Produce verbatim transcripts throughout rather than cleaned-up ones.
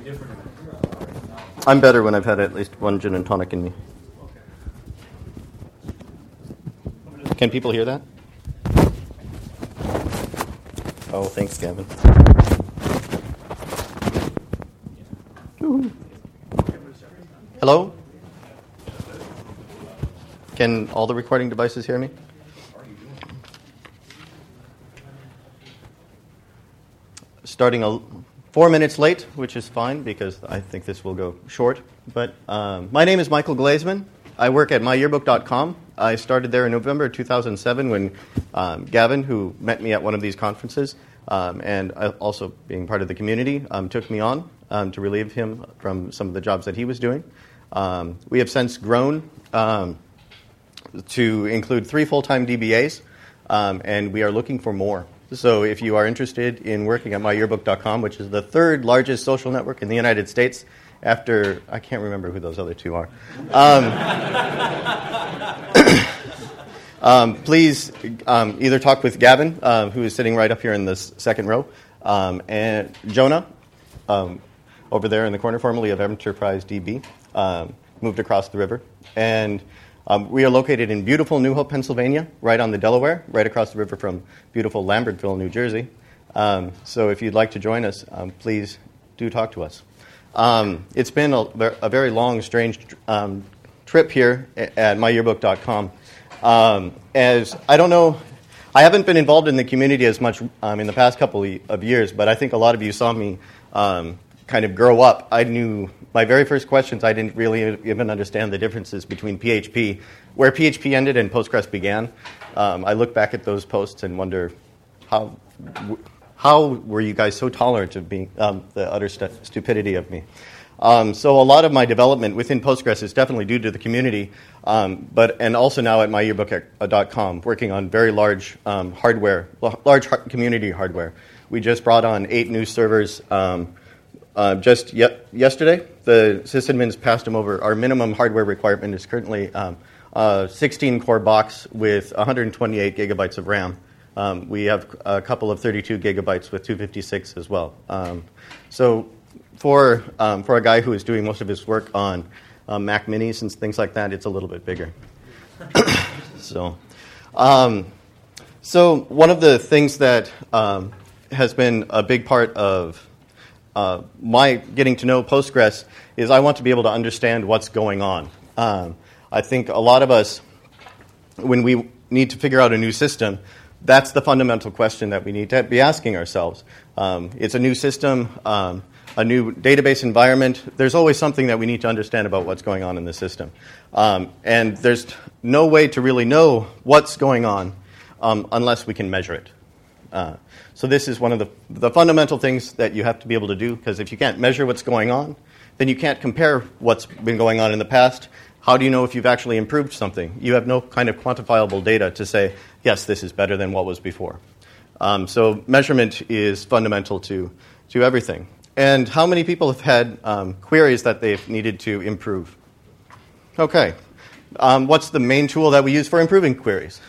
I'm better when I've had at least one gin and tonic in me. Can people hear that? Oh, thanks, Gavin. Woo-hoo. Hello? Can all the recording devices hear me? Starting a, four minutes late, which is fine because I think this will go short. But um, my name is Michael Glazeman. I work at my yearbook dot com. I started there in November two thousand seven when um, Gavin, who met me at one of these conferences, um, and also being part of the community, um, took me on um, to relieve him from some of the jobs that he was doing. Um, we have since grown um, to include three full-time D B As, um, and we are looking for more. So if you are interested in working at my yearbook dot com, which is the third largest social network in the United States, after, I can't remember who those other two are, um, um, please um, either talk with Gavin, uh, who is sitting right up here in this second row, um, and Jonah, um, over there in the corner, formerly of Enterprise D B, um, moved across the river. And Um, we are located in beautiful New Hope, Pennsylvania, right on the Delaware, right across the river from beautiful Lambertville, New Jersey. Um, so if you'd like to join us, um, please do talk to us. Um, it's been a, a very long, strange um, trip here at my yearbook dot com. Um, as I don't know, I haven't been involved in the community as much um, in the past couple of years, but I think a lot of you saw me um, kind of grow up. I knew my very first questions, I didn't really even understand the differences between P H P, where P H P ended and Postgres began. Um, I look back at those posts and wonder how how were you guys so tolerant of being um, the utter stu- stupidity of me. Um, so a lot of my development within Postgres is definitely due to the community, um, but and also now at my yearbook dot com, working on very large um, hardware, large community hardware. We just brought on eight new servers. Um, Uh, just ye- yesterday, the sysadmins passed them over. Our minimum hardware requirement is currently um, a sixteen-core box with one hundred twenty-eight gigabytes of RAM. Um, we have a couple of thirty-two gigabytes with two fifty-six as well. Um, so for um, for a guy who is doing most of his work on um, Mac Minis and things like that, it's a little bit bigger. so, um, so one of the things that um, has been a big part of Uh, my getting to know Postgres is I want to be able to understand what's going on. Um, I think a lot of us, when we need to figure out a new system, that's the fundamental question that we need to be asking ourselves. Um, it's a new system, um, a new database environment. There's always something that we need to understand about what's going on in the system. Um, and there's no way to really know what's going on um, unless we can measure it. Uh, so this is one of the, the fundamental things that you have to be able to do, because if you can't measure what's going on, then you can't compare what's been going on in the past. How do you know if you've actually improved something? You have no kind of quantifiable data to say, yes, this is better than what was before. Um, so measurement is fundamental to, to everything. And how many people have had um, queries that they've needed to improve? Okay. Um, what's the main tool that we use for improving queries?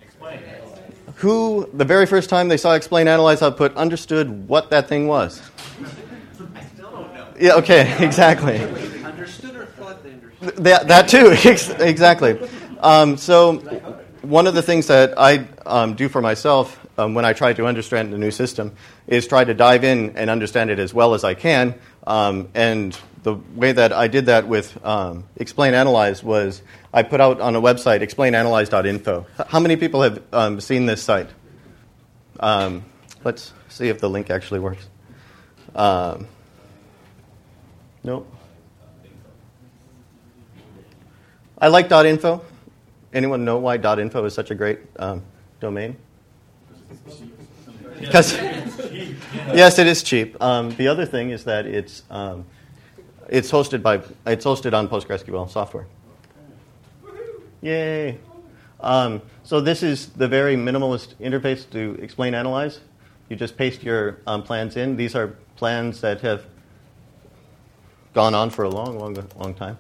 Who, the very first time they saw Explain Analyze Output, understood what that thing was? I still don't know. Yeah, okay, exactly. Understood or thought they understood? That, that too, exactly. Um, so one of the things that I um, do for myself um, when I try to understand a new system is try to dive in and understand it as well as I can. Um, and the way that I did that with um, Explain Analyze was I put out on a website, explain analyze dot info. How many people have um, seen this site? Um, let's see if the link actually works. Um, nope. I like .info. Anyone know why .info is such a great um, domain? Because yes, it is cheap. Um, the other thing is that it's um, it's hosted by it's hosted on PostgreSQL software. Yay! Um, so this is the very minimalist interface to explain analyze. You just paste your um, plans in. These are plans that have gone on for a long, long, long time.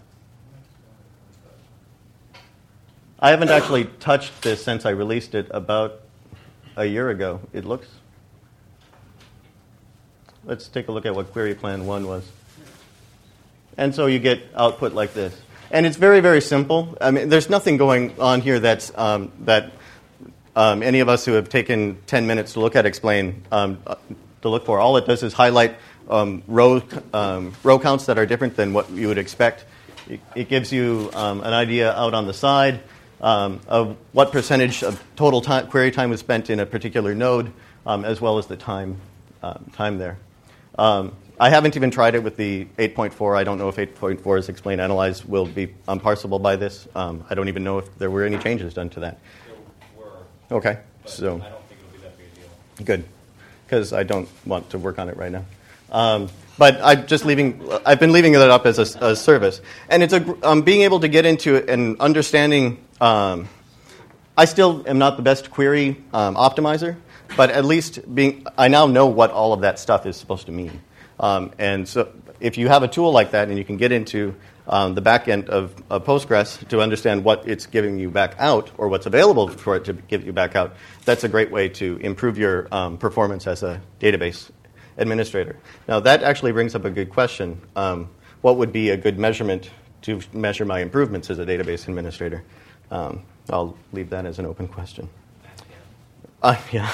I haven't actually touched this since I released it about a year ago. It looks. Let's take a look at what query plan one was. And so you get output like this. And it's very, very simple. I mean, there's nothing going on here that's, um, that um, any of us who have taken ten minutes to look at Explain um, to look for. All it does is highlight um, row, um, row counts that are different than what you would expect. It, it gives you um, an idea out on the side um, of what percentage of total time, query time was spent in a particular node, um, as well as the time, um, time there. Um, I haven't even tried it with the eight point four. I don't know if eight point four's Explain Analyze will be unparsable by this. Um, I don't even know if there were any changes done to that. There were. Okay, but so. I don't think it'll be that big a deal. Good, because I don't want to work on it right now. Um, but I'm just leaving. I've been leaving it up as a, a service, and it's a um, being able to get into it and understanding. Um, I still am not the best query um, optimizer, but at least being, I now know what all of that stuff is supposed to mean. Um, and so if you have a tool like that and you can get into um, the back end of, of Postgres to understand what it's giving you back out or what's available for it to give you back out, that's a great way to improve your um, performance as a database administrator. Now, that actually brings up a good question. Um, what would be a good measurement to measure my improvements as a database administrator? Um, I'll leave that as an open question. Uh, yeah.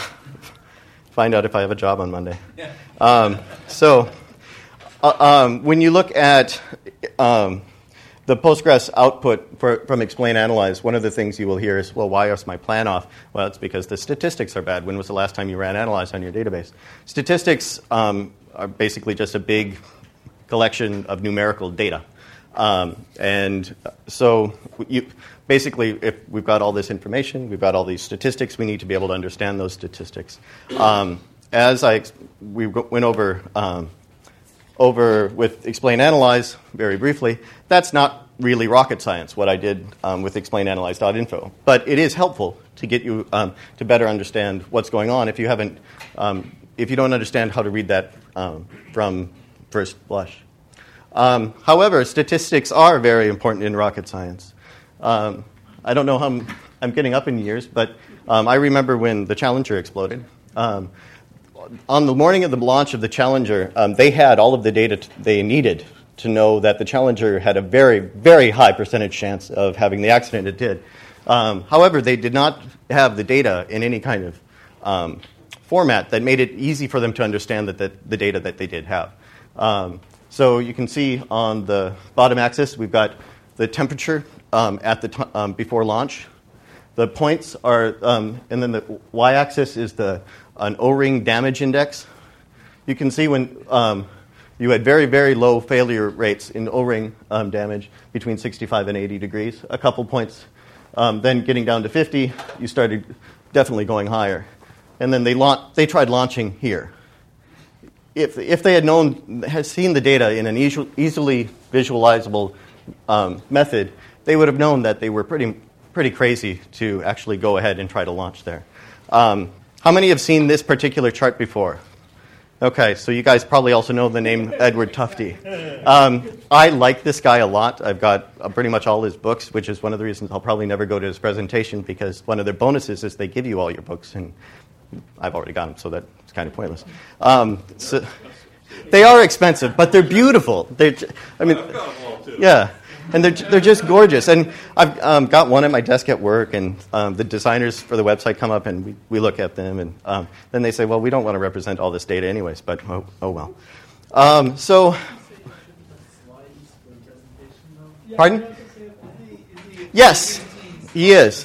Find out if I have a job on Monday. Um, so, uh, um, when you look at um, the Postgres output for, from Explain Analyze, one of the things you will hear is, well, why is my plan off? Well, it's because the statistics are bad. When was the last time you ran Analyze on your database? Statistics um, are basically just a big collection of numerical data. Um, and so you, basically, if we've got all this information, we've got all these statistics, we need to be able to understand those statistics. Um, as I we went over um, over with Explain Analyze very briefly, that's not really rocket science, what I did um, with explain analyze dot info. But it is helpful to get you um, to better understand what's going on if you haven't, um, if you don't understand how to read that um, from first blush. Um, however, statistics are very important in rocket science. Um, I don't know how I'm, I'm getting up in years, but um, I remember when the Challenger exploded. Um, on the morning of the launch of the Challenger, um, they had all of the data t- they needed to know that the Challenger had a very, very high percentage chance of having the accident it did. Um, however, they did not have the data in any kind of um, format that made it easy for them to understand that the, the data that they did have. Um, So you can see on the bottom axis, we've got the temperature um, at the t- um, before launch. The points are, um, and then the y-axis is the an O-ring damage index. You can see when um, you had very, very low failure rates in O-ring um, damage between sixty-five and eighty degrees. A couple points, um, then getting down to fifty, you started definitely going higher. And then they la- they tried launching here. If if they had known, had seen the data in an easy, easily visualizable um, method, they would have known that they were pretty pretty crazy to actually go ahead and try to launch there. Um, how many have seen this particular chart before? Okay, so you guys probably also know the name Edward Tufte. Um, I like this guy a lot. I've got uh, pretty much all his books, which is one of the reasons I'll probably never go to his presentation, because one of their bonuses is they give you all your books, and I've already got them, so that it's kind of pointless. Um, so they are expensive, but they're beautiful. They, I mean, yeah, and they're they're just gorgeous. And I've um, got one at my desk at work, and um, the designers for the website come up and we, we look at them, and um, then they say, "Well, we don't want to represent all this data, anyways." But oh, oh well. Um, so, pardon? Yes, he is.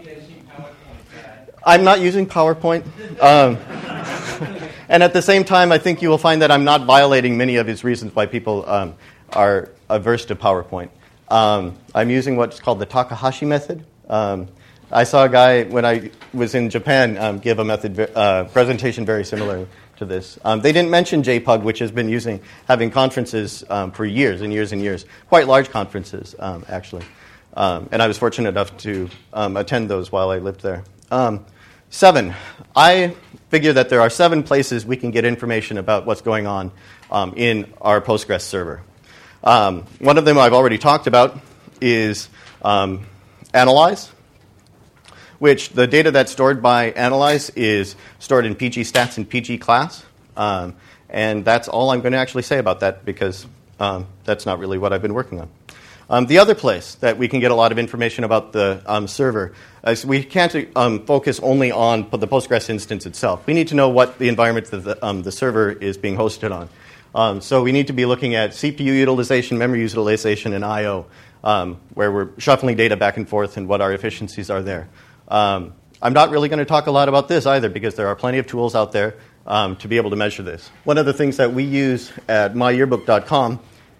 I'm not using PowerPoint. Um, and at the same time, I think you will find that I'm not violating many of his reasons why people um, are averse to PowerPoint. Um, I'm using what's called the Takahashi method. Um, I saw a guy, when I was in Japan, um, give a method uh, presentation very similar to this. Um, they didn't mention J P U G, which has been using having conferences um, for years and years and years, quite large conferences, um, actually. Um, and I was fortunate enough to um, attend those while I lived there. Um, seven, I figure that there are seven places we can get information about what's going on um, in our Postgres server. Um, one of them I've already talked about is um, Analyze, which the data that's stored by Analyze is stored in pgstats and pgclass. Um, and that's all I'm going to actually say about that, because um, that's not really what I've been working on. Um, the other place that we can get a lot of information about the um, server is we can't um, focus only on the Postgres instance itself. We need to know what the environment that the, um, the server is being hosted on. Um, so we need to be looking at C P U utilization, memory utilization, and I O, um, where we're shuffling data back and forth and what our efficiencies are there. Um, I'm not really going to talk a lot about this either because there are plenty of tools out there um, to be able to measure this. One of the things that we use at my yearbook dot com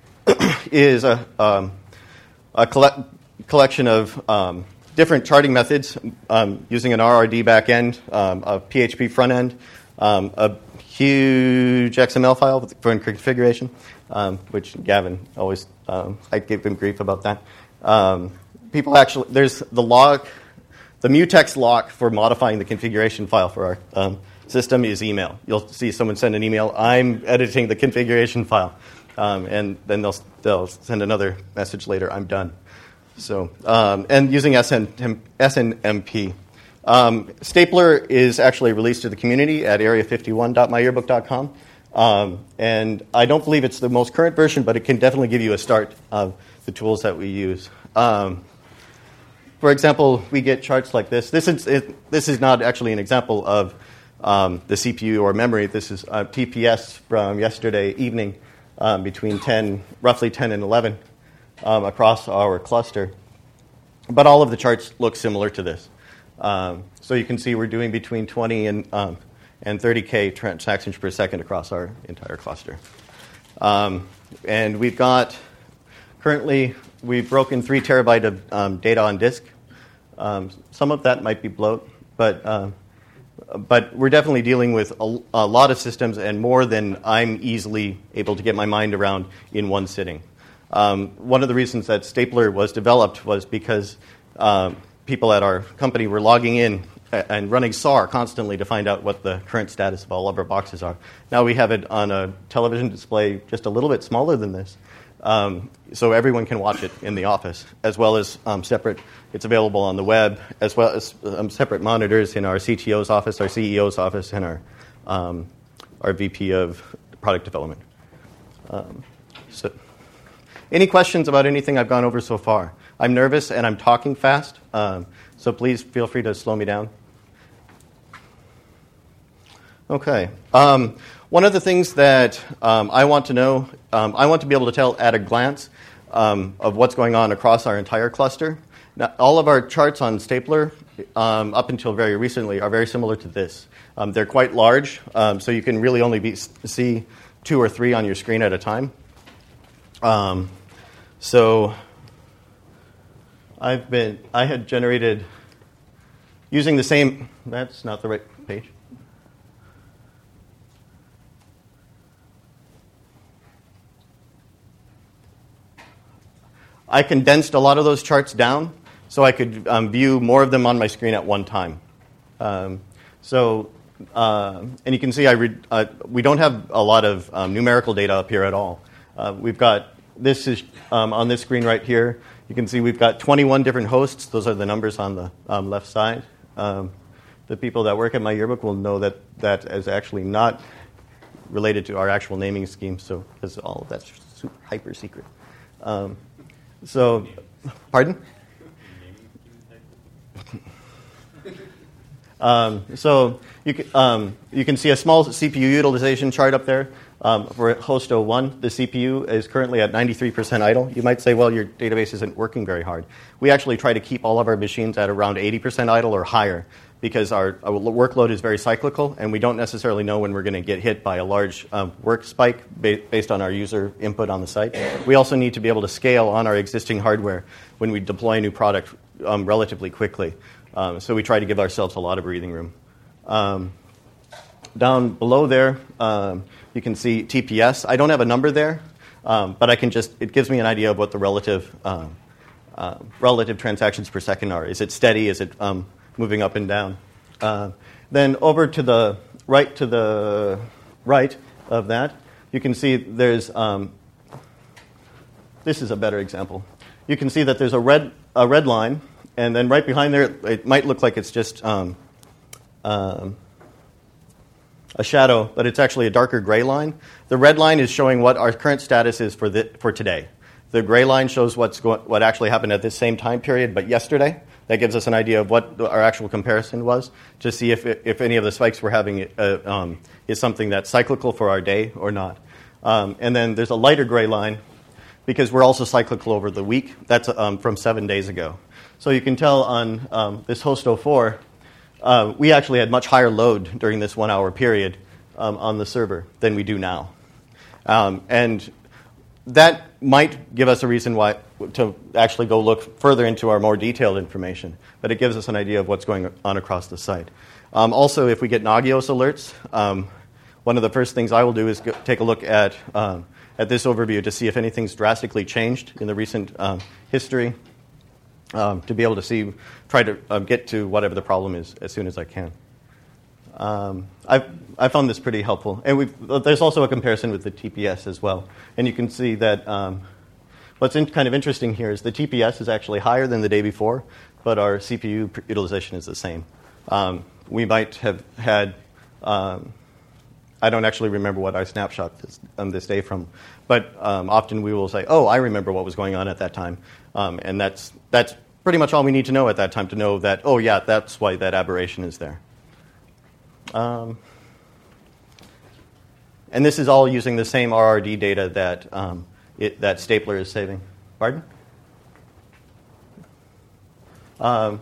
is a, um, a collect, collection of um, different charting methods um, using an R R D backend, um, a P H P front end, um, a huge X M L file for configuration, um, which Gavin always, um, I gave him grief about that. Um, people actually, there's the log, the mutex lock for modifying the configuration file for our um, system is email. You'll see someone send an email, I'm editing the configuration file. Um, and then they'll they'll send another message later, I'm done. So, um, and using S N M P. Um, Stapler is actually released to the community at area fifty-one dot my yearbook dot com. Um, and I don't believe it's the most current version, but it can definitely give you a start of the tools that we use. Um, for example, we get charts like this. This is, it, this is not actually an example of um, the C P U or memory. This is uh, T P S from yesterday evening. Um, between ten, roughly ten and eleven um, across our cluster. But all of the charts look similar to this. Um, so you can see we're doing between twenty and, um, and thirty K transactions per second across our entire cluster. Um, and we've got, currently, we've broken three terabyte of um, data on disk. Um, some of that might be bloat, but um, But we're definitely dealing with a, a lot of systems and more than I'm easily able to get my mind around in one sitting. Um, one of the reasons that Stapler was developed was because um, people at our company were logging in and running S A R constantly to find out what the current status of all of our boxes are. Now we have it on a television display just a little bit smaller than this, um, so everyone can watch it in the office, as well as um, separate. It's available on the web, as well as um, separate monitors in our C T O's office, our C E O's office, and our um, our V P of product development. Um, so, any questions about anything I've gone over so far? I'm nervous and I'm talking fast, um, so please feel free to slow me down. Okay. Um, one of the things that um, I want to know, um, I want to be able to tell at a glance um, of what's going on across our entire cluster. Now, all of our charts on Stapler, um, up until very recently, are very similar to this. Um, they're quite large, um, so you can really only be, see two or three on your screen at a time. Um, so I've been, I had generated, using the same, that's not the right page. I condensed a lot of those charts down so I could um, view more of them on my screen at one time. Um, so, uh, and you can see I read, uh, we don't have a lot of um, numerical data up here at all. Uh, we've got, this is um, on this screen right here. You can see we've got twenty-one different hosts. Those are the numbers on the um, left side. Um, the people that work at my yearbook will know that that is actually not related to our actual naming scheme, so because all of that's super hyper secret. Um, So, pardon? um, so you can, um, you can see a small C P U utilization chart up there um, for host oh one. The C P U is currently at ninety-three percent idle. You might say, well, your database isn't working very hard. We actually try to keep all of our machines at around eighty percent idle or higher because our, our workload is very cyclical, and we don't necessarily know when we're going to get hit by a large um, work spike ba- based on our user input on the site. We also need to be able to scale on our existing hardware when we deploy a new product um, relatively quickly. Um, so we try to give ourselves a lot of breathing room. Um, down below there, um, you can see T P S. I don't have a number there, um, but I can just, it gives me an idea of what the relative um, uh, relative transactions per second are. Is it steady? Is it um, moving up and down? Uh, then over to the right, to the right of that, you can see there's, um, this is a better example. You can see that there's a red, a red line, and then right behind there, it might look like it's just um, um, a shadow, but it's actually a darker gray line. The red line is showing what our current status is for the, for today. The gray line shows what's go- what actually happened at this same time period, but yesterday. That gives us an idea of what our actual comparison was to see if it, if any of the spikes we're having uh, um, is something that's cyclical for our day or not. Um, and then there's a lighter gray line because we're also cyclical over the week. That's um, from seven days ago. So you can tell on um, this host oh four, uh, we actually had much higher load during this one-hour period um, on the server than we do now. Um, and that might give us a reason why to actually go look further into our more detailed information, but it gives us an idea of what's going on across the site. Um, also, if we get Nagios alerts, um, one of the first things I will do is go take a look at um, at this overview to see if anything's drastically changed in the recent um, history, um, to be able to see, try to um, get to whatever the problem is as soon as I can. Um, I've, I found this pretty helpful. And we've, there's also a comparison with the T P S as well. And you can see that um, what's in, kind of interesting here is the T P S is actually higher than the day before, but our C P U utilization is the same. Um, we might have had, um, I don't actually remember what I snapshot this, um, this day from, but um, often we will say, oh, I remember what was going on at that time. Um, and that's, that's pretty much all we need to know at that time to know that, oh, yeah, that's why that aberration is there. Um, and this is all using the same R R D data that um, it, that Stapler is saving. Pardon? Um,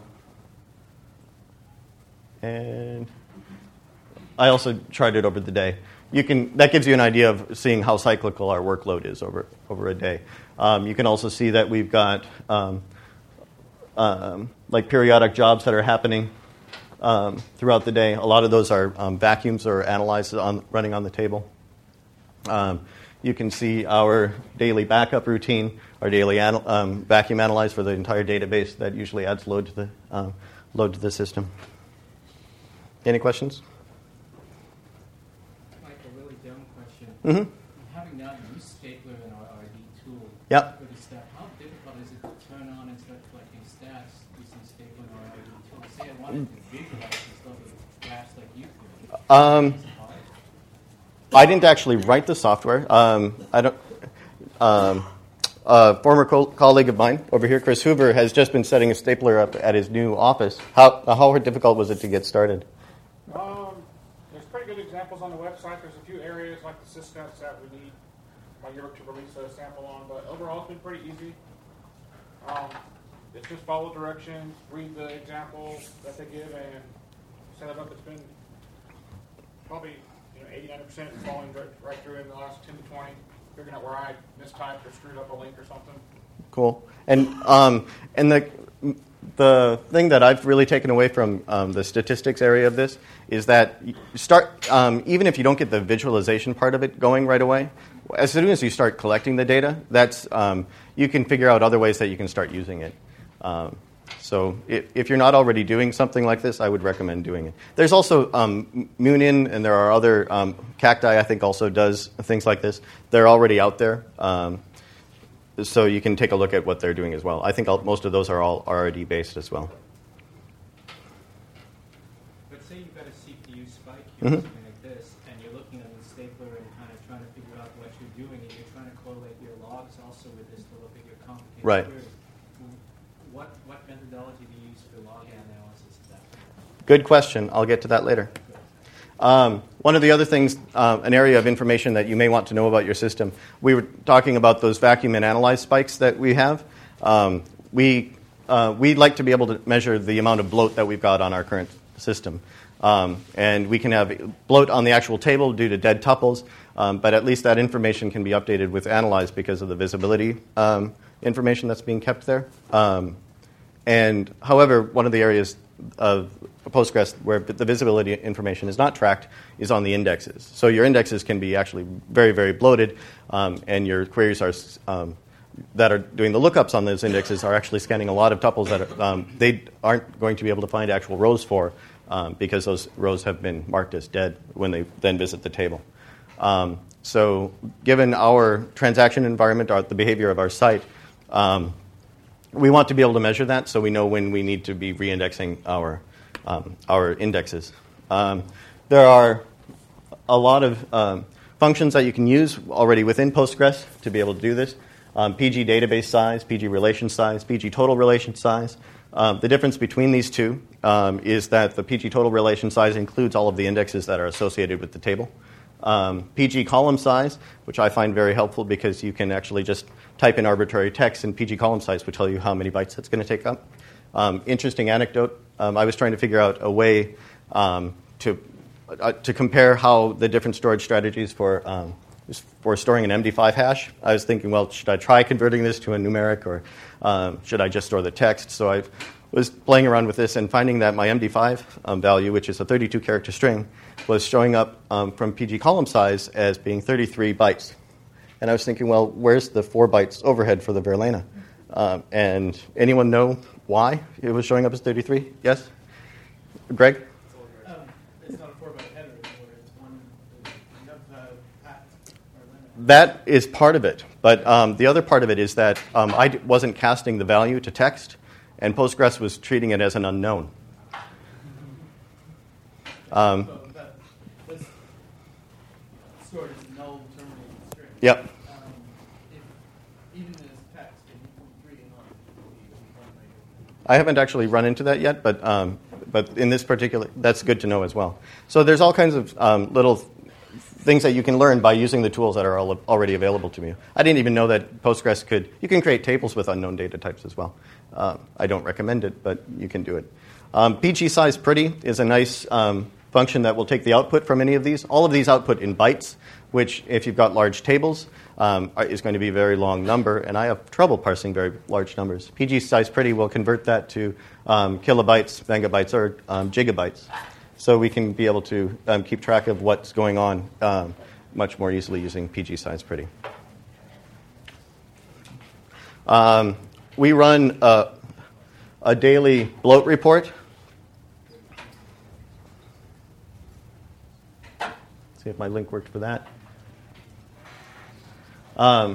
and I also charted it over the day. You can that gives you an idea of seeing how cyclical our workload is over over a day. Um, you can also see that we've got um, um, like periodic jobs that are happening Um, throughout the day. A lot of those are um, vacuums or analyzed on, running on the table. Um, you can see our daily backup routine, our daily anal- um, vacuum analyze for the entire database. That usually adds load to the um, load to the system. Any questions? Mike, a really dumb question. Mm-hmm. Having not used Stapler and our R D tool Yep. for this stuff, how difficult is it to turn on and start collecting stats using Stapler and our R D tool? Say I wanted to visualize this stuff with graphs like you could. Um, I didn't actually write the software. Um, I don't. Um, a former co- colleague of mine over here, Chris Hoover, has just been setting a stapler up at his new office. How how difficult was it to get started? Um, there's pretty good examples on the website. There's a few areas like the sysstats that we need my year to release a sample on, but overall it's been pretty easy. Um, it's just follow directions, read the example that they give, and set it up. It's been probably you know eighty to ninety percent following right, right through in the last ten to twenty, figuring out where I mistyped or screwed up a link or something. Cool. And um, and the the thing that I've really taken away from um, the statistics area of this is that you start um, even if you don't get the visualization part of it going right away, as soon as you start collecting the data, that's um, you can figure out other ways that you can start using it. Um, so if, if you're not already doing something like this, I would recommend doing it. There's also um, Moonin, and there are other um, Cacti. I think also does things like this. They're already out there. Um, So you can take a look at what they're doing as well. I think all, most of those are all R R D based as well. But say you've got a C P U spike here, Mm-hmm. something like this, and you're looking at the stapler and kind of trying to figure out what you're doing, and you're trying to correlate your logs also with this to look at your complicated Right. queries. What what methodology do you use for log analysis of that? Good question. I'll get to that later. Um, one of the other things, uh, an area of information that you may want to know about your system, we were talking about those vacuum and analyze spikes that we have. Um, we, uh, we'd like to be able to measure the amount of bloat that we've got on our current system. Um, and we can have bloat on the actual table due to dead tuples, um, but at least that information can be updated with analyze because of the visibility um, information that's being kept there. Um, and however, one of the areas of Postgres where the visibility information is not tracked is on the indexes. So your indexes can be actually very, very bloated, um, and your queries are um, that are doing the lookups on those indexes are actually scanning a lot of tuples that are, um, they aren't going to be able to find actual rows for um, because those rows have been marked as dead when they then visit the table. Um, so given our transaction environment, our, the behavior of our site, um, we want to be able to measure that so we know when we need to be re-indexing our um, our indexes. Um, there are a lot of um, functions that you can use already within Postgres to be able to do this. Um, P G database size, P G relation size, P G total relation size. Um, the difference between these two um, is that the P G total relation size includes all of the indexes that are associated with the table. Um, P G column size, which I find very helpful because you can actually just type in arbitrary text, and P G column size will tell you how many bytes it's going to take up. Um, interesting anecdote, um, I was trying to figure out a way um, to, uh, to compare how the different storage strategies for um, for storing an M D five hash. I was thinking, well, should I try converting this to a numeric, or um, should I just store the text? So I was playing around with this and finding that my M D five um, value, which is a thirty-two character string, was showing up um, from P G column size as being thirty-three bytes. And I was thinking, well, where's the four bytes overhead for the Verlena? Um, and anyone know why it was showing up as thirty-three? Yes? Greg? Um, it's not a four byte header, it's one of the path. That is part of it. But um, the other part of it is that um, I d- wasn't casting the value to text, and Postgres was treating it as an unknown. Um, So that was stored as a null terminating string. yep. Um, if, even as text, if you put three in on it, it will be one byte. I haven't actually run into that yet, but um, but in this particular, that's good to know as well. So there's all kinds of um, little th- things that you can learn by using the tools that are al- already available to you. I didn't even know that Postgres could, you can create tables with unknown data types as well. Uh, I don't recommend it, but you can do it. Um, P G size pretty is a nice um, function that will take the output from any of these. All of these output in bytes, which if you've got large tables, um, are, is going to be a very long number, and I have trouble parsing very large numbers. P G size pretty will convert that to um, kilobytes, megabytes, or um, gigabytes. So we can be able to um, keep track of what's going on um, much more easily using P G size pretty. Um, we run a, a daily bloat report. See if my link worked for that. Um,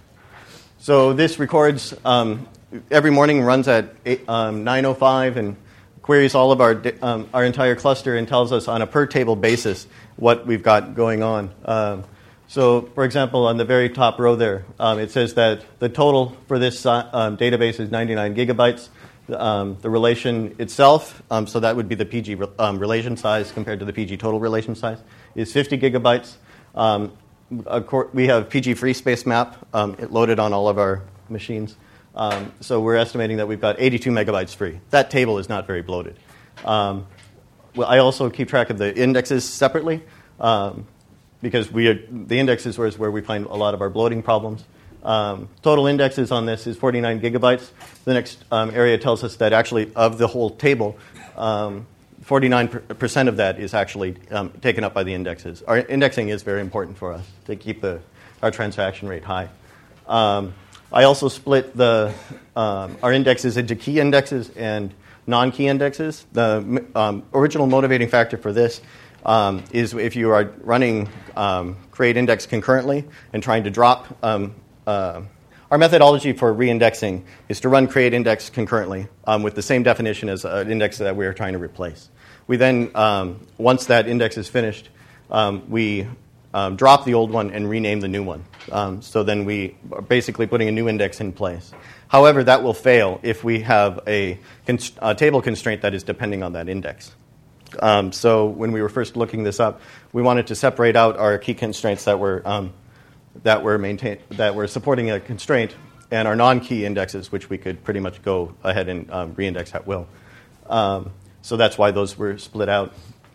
so this records um, every morning, runs at eight, um, nine oh five, and queries all of our um, our entire cluster and tells us on a per table basis what we've got going on. Um, so, for example, on the very top row there, um, it says that the total for this uh, um, database is ninety-nine gigabytes. Um, the relation itself, um, so that would be the P G re- um, relation size compared to the P G total relation size, is fifty gigabytes. Um, cor- we have P G free space map um, it loaded on all of our machines. Um, so we're estimating that we've got eighty-two megabytes free. That table is not very bloated. Um, well, I also keep track of the indexes separately um, because we are, the indexes is where we find a lot of our bloating problems. Um, total indexes on this is forty-nine gigabytes. The next um, area tells us that actually of the whole table, um, forty-nine percent of that is actually um, taken up by the indexes. Our indexing is very important for us to keep the, our transaction rate high. Um, I also split the um, our indexes into key indexes and non-key indexes. The um, original motivating factor for this um, is if you are running um, create index concurrently and trying to drop. Um, uh, our methodology for reindexing is to run create index concurrently um, with the same definition as an index that we are trying to replace. We then, um, once that index is finished, um, we Um, drop the old one and rename the new one. Um, so then we are basically putting a new index in place. However, that will fail if we have a, const- a table constraint that is depending on that index. Um, so when we were first looking this up, we wanted to separate out our key constraints that were um, that were maintain- that were supporting a constraint and our non-key indexes, which we could pretty much go ahead and um, reindex at will. Um, so that's why those were split out.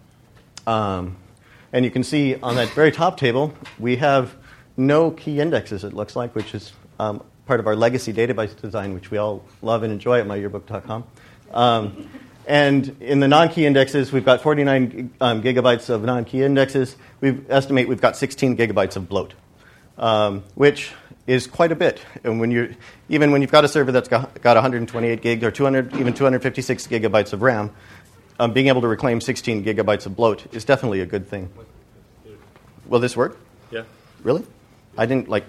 Um, And you can see on that very top table, we have no key indexes, it looks like, which is um, part of our legacy database design, which we all love and enjoy at my yearbook dot com. Um, and in the non-key indexes, we've got forty-nine um, gigabytes of non-key indexes. We estimate we've got sixteen gigabytes of bloat, um, which is quite a bit. And when you even when you've got a server that's got, got one hundred twenty-eight gig or two hundred, even two hundred fifty-six gigabytes of RAM, Um, being able to reclaim sixteen gigabytes of bloat is definitely a good thing. Will this work? Yeah. Really? I didn't like.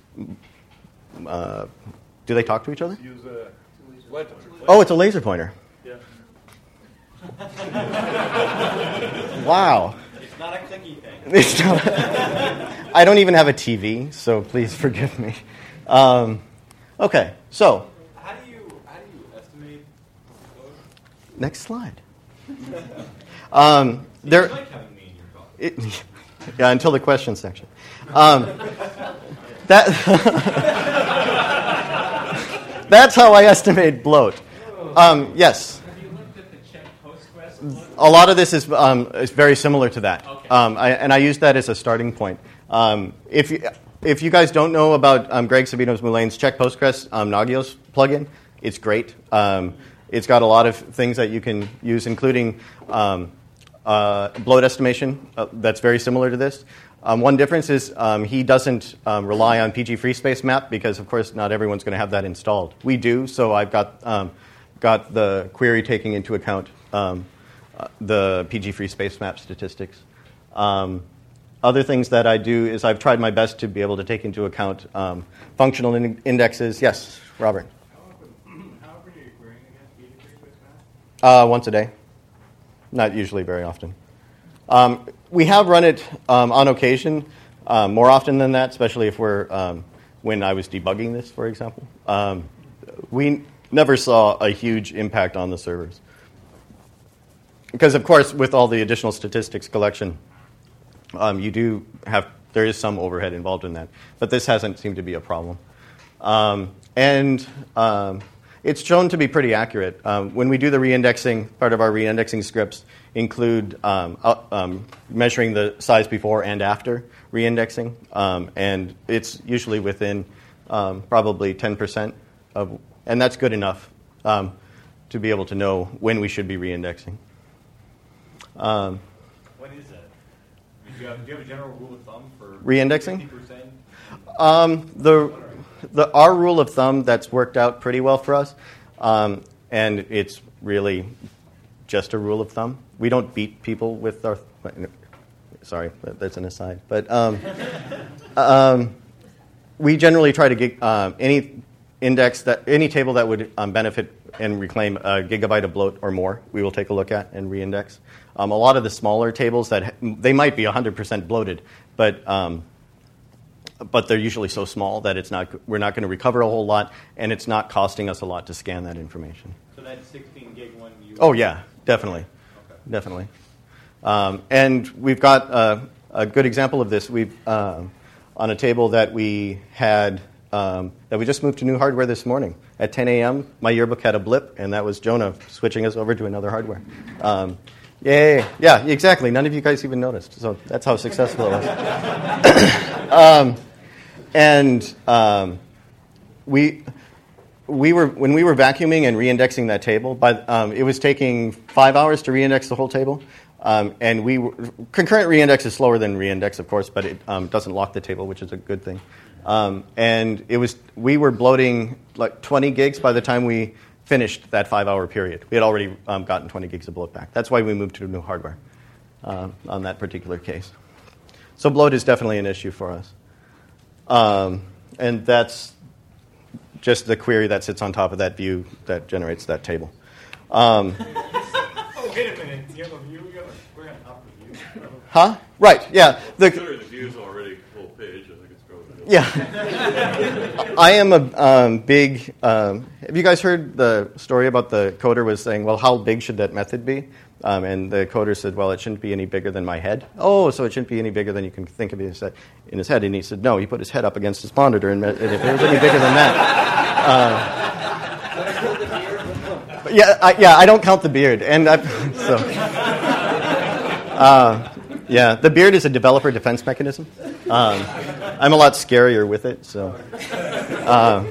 Uh, do they talk to each other? Use a what? Oh, it's a laser pointer. Yeah. Wow. It's not a clicky thing. It's not, I don't even have a T V, so please forgive me. Um, okay, so. How do you how do you estimate load? Next slide. um, there. You like having me in your talk. It, yeah, until the question section. Um, that. That's how I estimate bloat. Um, yes. Have you looked at the check Postgres? A lot of this is, um, is very similar to that, Okay. um, I, and I use that as a starting point. Um, if you, if you guys don't know about um, Greg Sabino's Mulane's Check Postgres um, Nagios plugin, it's great. Um, it's got a lot of things that you can use, including um, uh, bloat estimation. Uh, that's very similar to this. Um, one difference is um, he doesn't um, rely on P G FreeSpace Map because, of course, not everyone's going to have that installed. We do, so I've got um, got the query taking into account um, uh, the P G FreeSpace Map statistics. Um, other things that I do is I've tried my best to be able to take into account um, functional in- indexes. Yes, Robert. How often are you querying against P G FreeSpace Map? Uh, once a day. Not usually very often. Um, we have run it um, on occasion, um, more often than that, especially if we're, um, when I was debugging this, for example. Um, we never saw a huge impact on the servers. Because, of course, with all the additional statistics collection, um, you do have, there is some overhead involved in that. But this hasn't seemed to be a problem. Um, and um, it's shown to be pretty accurate. Um, when we do the reindexing, part of our reindexing scripts include um, uh, um, measuring the size before and after reindexing, um, and it's usually within um, probably ten percent of, and that's good enough um, to be able to know when we should be reindexing. Um, What is that? Do you, have, do you have a general rule of thumb for Reindexing? fifty percent? Um, the, the our rule of thumb that's worked out pretty well for us, um, and it's really just a rule of thumb. We don't beat people with our. Sorry, that's an aside. But um, um, we generally try to get um, any index that any table that would um, benefit and reclaim a gigabyte of bloat or more. We will take a look at and reindex. Um, a lot of the smaller tables that they might be one hundred percent bloated, but um, but they're usually so small that it's not. We're not going to recover a whole lot, and it's not costing us a lot to scan that information. So that sixteen gig one you... Oh, yeah, definitely. Okay. Definitely. Um, and we've got uh, a good example of this. We've um, on a table that we had, um, that we just moved to new hardware this morning. At ten a.m., my yearbook had a blip, and that was Jonah switching us over to another hardware. Um, yay. Yeah, exactly. None of you guys even noticed. So that's how successful it was. um, and um, we... We were when we were vacuuming and reindexing that table, but um, it was taking five hours to reindex the whole table, um, and we were, concurrent reindex is slower than reindex, of course, but it um, doesn't lock the table, which is a good thing. Um, and it was we were bloating like twenty gigs by the time we finished that five-hour period. We had already um, gotten twenty gigs of bloat back. That's why we moved to new hardware uh, on that particular case. So bloat is definitely an issue for us, um, and that's just the query that sits on top of that view that generates that table. Um, Oh, wait a minute. Do you have a view? We got we're going to up the view. huh? Right, yeah. The, Considering the view's already full page, I think it's probably... yeah. I am a um, big... Um, have you guys heard the story about the coder was saying, well, how big should that method be? Um, and the coder said, well, it shouldn't be any bigger than my head. Oh, so it shouldn't be any bigger than you can think of it in his head. And he said, no, he put his head up against his monitor, and if it was any bigger than that... Uh, yeah, I, yeah, I don't count the beard. And I, so... Uh, yeah, the beard is a developer defense mechanism. Um, I'm a lot scarier with it, so... Uh,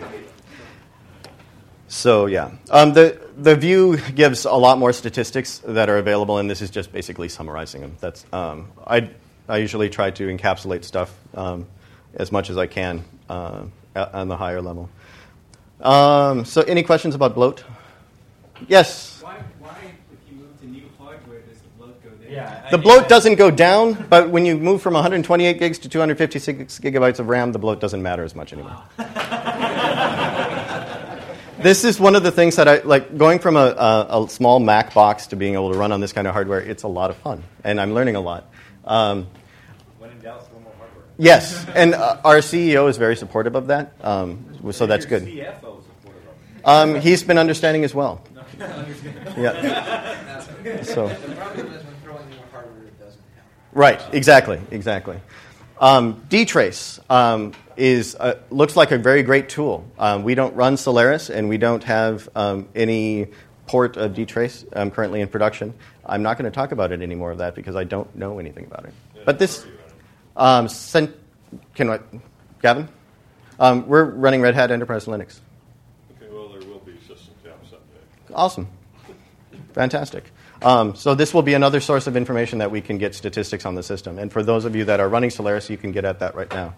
So yeah, um, the the view gives a lot more statistics that are available, and this is just basically summarizing them. That's um, I I usually try to encapsulate stuff um, as much as I can uh, on the higher level. Um, so any questions about bloat? Yes. Why, why, if you move to new hardware, does the bloat go down? Yeah, The bloat doesn't go down, but when you move from one hundred twenty-eight gigs to two hundred fifty-six gigabytes of RAM, the bloat doesn't matter as much anymore. This is one of the things that I like going from a, a, a small Mac box to being able to run on this kind of hardware. It's a lot of fun, and I'm learning a lot. Um, Dallas a little more hardware. Yes, and uh, our C E O is very supportive of that, um, so that's Your good. C F O supportive of it. Um, he's been understanding as well. Yeah. So. The problem is when throwing more hardware, it doesn't help. Right. Exactly. Exactly. Um, dtrace um, is uh, looks like a very great tool. Um, we don't run Solaris, and we don't have um, any port of dtrace um, currently in production. I'm not going to talk about it anymore of that because I don't know anything about it. Yeah, But this, where are you running? um, sent, can I, Gavin? Um, we're running Red Hat Enterprise Linux. Okay, well, there will be system cap someday. Awesome. Fantastic. Um, so this will be another source of information that we can get statistics on the system. And for those of you that are running Solaris, you can get at that right now.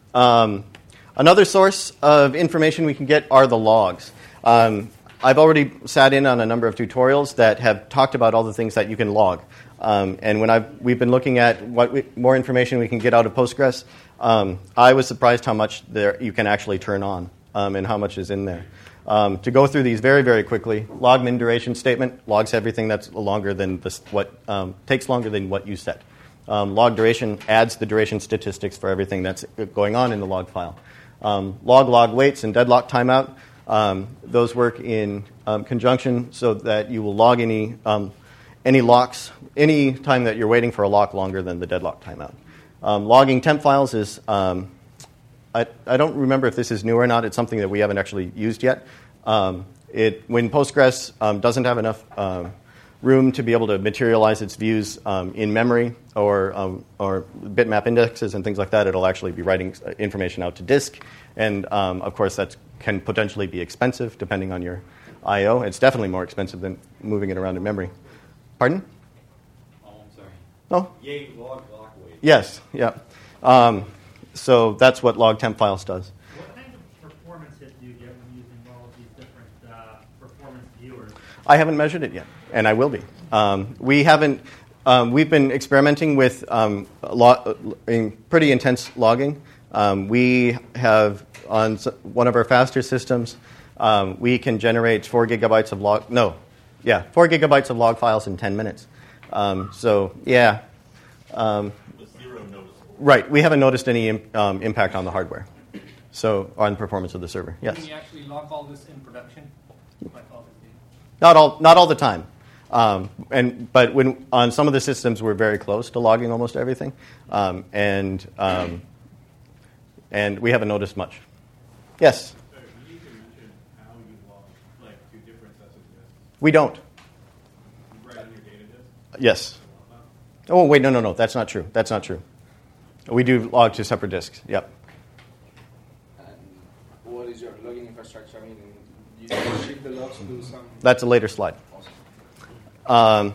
Um, another source of information we can get are the logs. Um, I've already sat in on a number of tutorials that have talked about all the things that you can log. Um, and when I've, we've been looking at what we, more information we can get out of Postgres, um, I was surprised how much there you can actually turn on um, and how much is in there. Um, to go through these very, very quickly, log min duration statement logs everything that's longer than this, what um, takes longer than what you set. Um, log duration adds the duration statistics for everything that's going on in the log file. Um, log log waits and deadlock timeout. Um, those work in um, conjunction so that you will log any um, any locks any time that you're waiting for a lock longer than the deadlock timeout. Um, logging temp files is um, I, I don't remember if this is new or not. It's something that we haven't actually used yet. Um, it, when Postgres um, doesn't have enough um, room to be able to materialize its views um, in memory or, um, or bitmap indexes and things like that, it'll actually be writing information out to disk. And, um, of course, that can potentially be expensive depending on your I O. It's definitely more expensive than moving it around in memory. Pardon? Oh, I'm sorry. Oh? Yay, log, log, wait. Yes, yeah. Um, so that's what log temp files does. What kind of performance hit do you get when using all of these different uh, performance viewers? I haven't measured it yet, and I will be. Um, we haven't. Um, we've been experimenting with um, lo- in pretty intense logging. Um, we have on one of our faster systems, um, we can generate four gigabytes of log. No, yeah, four gigabytes of log files in ten minutes. Um, so yeah. Um, Zero noticeable. Right. We haven't noticed any um, impact on the hardware, so on the performance of the server. Yes. Can you actually log all this in production? Like all this data? Not all. Not all the time. Um, and but when on some of the systems, we're very close to logging almost everything, um, and um, and we haven't noticed much. Yes. Sorry, can you mention how you log like two different sets of disks? We don't. You write on your data disk? Yes. Oh wait, no, no, no. That's not true. That's not true. We do log to separate disks. Yep. And what is your logging infrastructure? I mean, you ship the logs to some. That's a later slide. Um,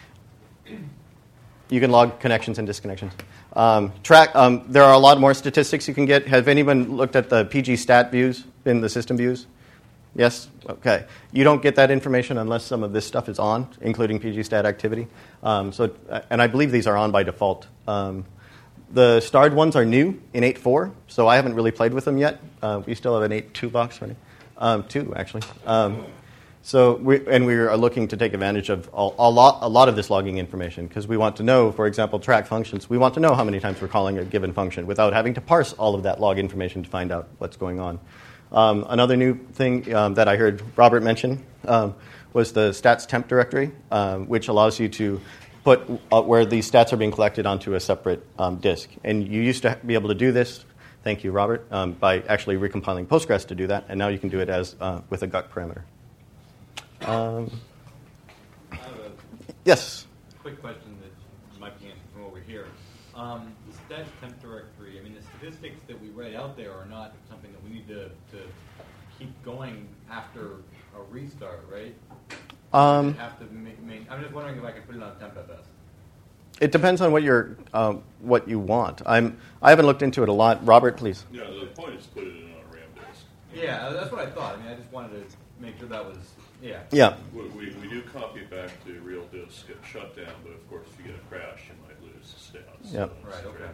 you can log connections and disconnections. Um, track. Um, there are a lot more statistics you can get. Have anyone looked at the P G stat views in the system views? Yes? Okay. You don't get that information unless some of this stuff is on, including P G stat activity. Um, so, and I believe these are on by default. Um, the starred ones are new in eight point four, so I haven't really played with them yet. Uh, we still have an eight point two box running. Um, two, actually. Um, so, we, and we are looking to take advantage of a, a, lot, a lot of this logging information because we want to know, for example, track functions. We want to know how many times we're calling a given function without having to parse all of that log information to find out what's going on. Um, another new thing um, that I heard Robert mention um, was the stats temp directory, um, which allows you to put uh, where these stats are being collected onto a separate um, disk. And you used to be able to do this, thank you, Robert, um, by actually recompiling Postgres to do that, and now you can do it as uh, with a G U C parameter. Um, I have a yes? quick question that might be answered from over here. Um, the stat temp directory, I mean, the statistics that we write out there are not something that we need to, to keep going after a restart, right? Um, have to make, make, I'm just wondering if I can put it on TempFS. It depends on what you're, um, what you want. I'm, I haven't looked into it a lot. Robert, please. Yeah, the point is to put it in on a RAM disk. Yeah, that's what I thought. I mean, I just wanted to make sure that was, yeah. Yeah. We, we, we do copy it back to real disk, get shut down, but of course, if you get a crash, you might lose the stats. Yep. So Right, it's okay.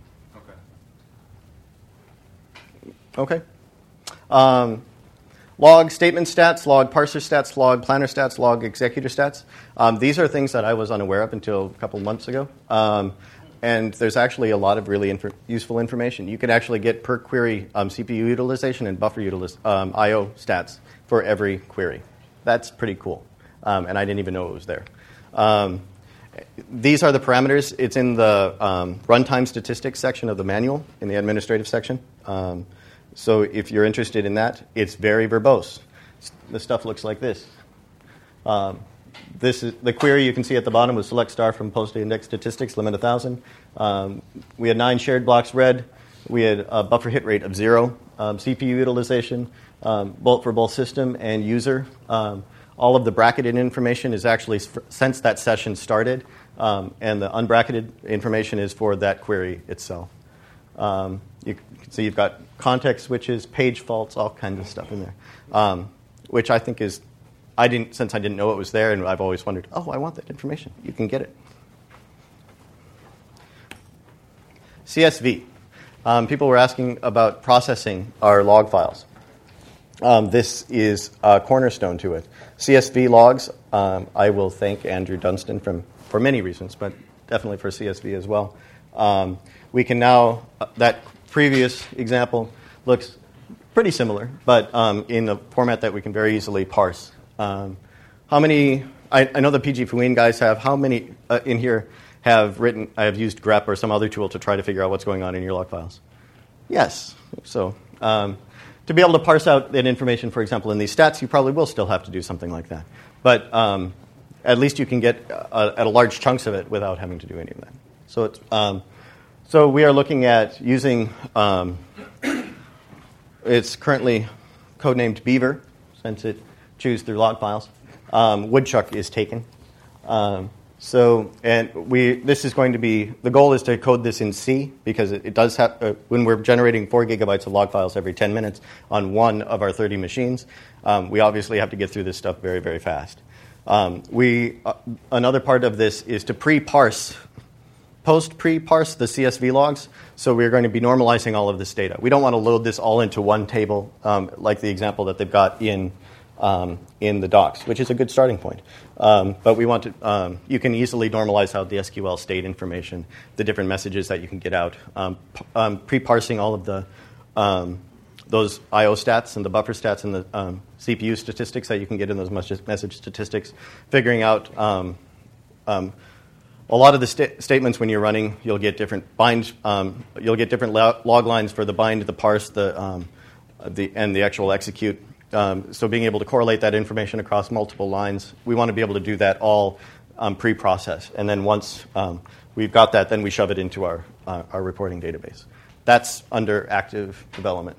trade-off. Okay. Okay. Um, log statement stats, log parser stats, log planner stats, log executor stats. Um, these are things that I was unaware of until a couple months ago. Um, and there's actually a lot of really inf- useful information. You can actually get per query um, C P U utilization and buffer utiliz- um, I O stats for every query. That's pretty cool, um, and I didn't even know it was there. Um, these are the parameters. It's in the um, runtime statistics section of the manual in the administrative section. Um, so if you're interested in that, it's very verbose. The stuff looks like this. Um, This is the query you can see at the bottom was select star from post index statistics, limit one thousand. Um, we had nine shared blocks read. We had a buffer hit rate of zero. Um, C P U utilization um, both for both system and user. Um, all of the bracketed information is actually f- since that session started, um, and the unbracketed information is for that query itself. Um, you can see you've got context switches, page faults, all kinds of stuff in there, um, which I think is I didn't, since I didn't know it was there, and I've always wondered, oh, I want that information. You can get it. C S V. Um, people were asking about processing our log files. Um, this is a cornerstone to it. C S V logs, um, I will thank Andrew Dunstan from, for many reasons, but definitely for C S V as well. Um, we can now, uh, that previous example looks pretty similar, but um, in a format that we can very easily parse. Um, how many, I, I know the P G Fuin guys have, how many uh, in here have written, I have used grep or some other tool to try to figure out what's going on in your log files? Yes. So um, to be able to parse out that information, for example, in these stats, you probably will still have to do something like that. But um, at least you can get uh, at a large chunks of it without having to do any of that. So it's, um, so we are looking at using, um, it's currently codenamed Beaver, since it choose through log files. Um, Woodchuck is taken. Um, so, and we, this is going to be, the goal is to code this in C, because it, it does have, uh, when we're generating four gigabytes of log files every ten minutes on one of our thirty machines, um, we obviously have to get through this stuff very, very fast. Um, we, uh, another part of this is to pre-parse, post-pre-parse the C S V logs, so we're going to be normalizing all of this data. We don't want to load this all into one table, um, like the example that they've got in Um, in the docs, which is a good starting point. Um, but we want to, um, you can easily normalize out the S Q L state information, the different messages that you can get out, um, p- um, pre-parsing all of the um, those I O stats and the buffer stats and the um, C P U statistics that you can get in those message, message statistics, figuring out um, um, a lot of the sta- statements when you're running, you'll get different bind, um, you'll get different lo- log lines for the bind, the parse, the um, the and the actual execute. Um, so being able to correlate that information across multiple lines, we want to be able to do that all um, pre-processed. And then once um, we've got that, then we shove it into our, uh, our reporting database. That's under active development.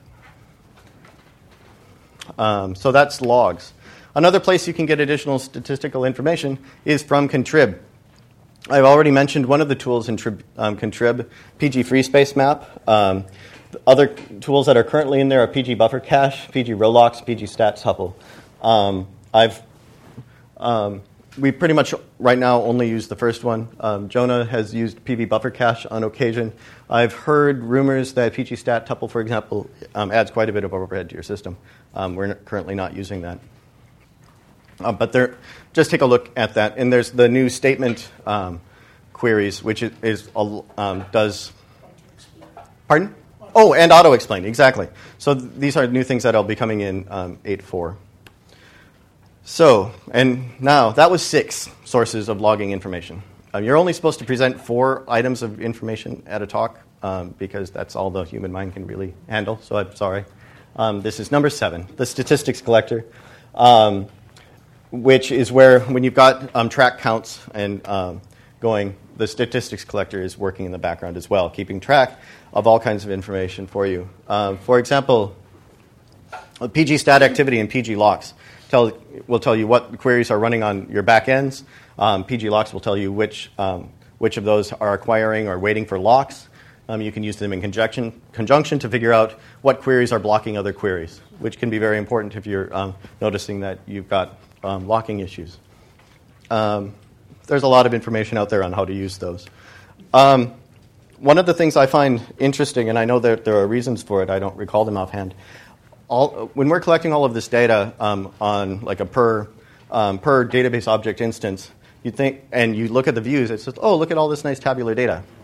Um, so that's logs. Another place you can get additional statistical information is from Contrib. I've already mentioned one of the tools in Trib, um, Contrib, P G FreeSpace Map. Um, Other tools that are currently in there are P G Buffer Cache, P G Rolox, P G Stats Tuple. Um, I've um, we pretty much right now only use the first one. Um, Jonah has used P V Buffer Cache on occasion. I've heard rumors that P G Stat Tuple, for example, um, adds quite a bit of overhead to your system. Um, we're currently not using that. Uh, but there, just take a look at that. And there's the new statement um, queries, which is, is um, does. Pardon? Oh, and auto-explain, exactly. So th- these are new things that will be coming in um, eight point four. So, and now, that was six sources of logging information. Um, you're only supposed to present four items of information at a talk, um, because that's all the human mind can really handle, so I'm sorry. Um, this is number seven, the statistics collector, um, which is where, when you've got um, track counts and um, going, the statistics collector is working in the background as well, keeping track of all kinds of information for you. Uh, for example, P G stat activity and P G locks tell, will tell you what queries are running on your back ends. Um, P G locks will tell you which um, which of those are acquiring or waiting for locks. Um, you can use them in conjunction, conjunction to figure out what queries are blocking other queries, which can be very important if you're um, noticing that you've got um, locking issues. Um, there's a lot of information out there on how to use those. Um, One of the things I find interesting, and I know that there are reasons for it, I don't recall them offhand, all, when we're collecting all of this data um, on like a per um, per database object instance, you think, and you look at the views, it says, oh, look at all this nice tabular data.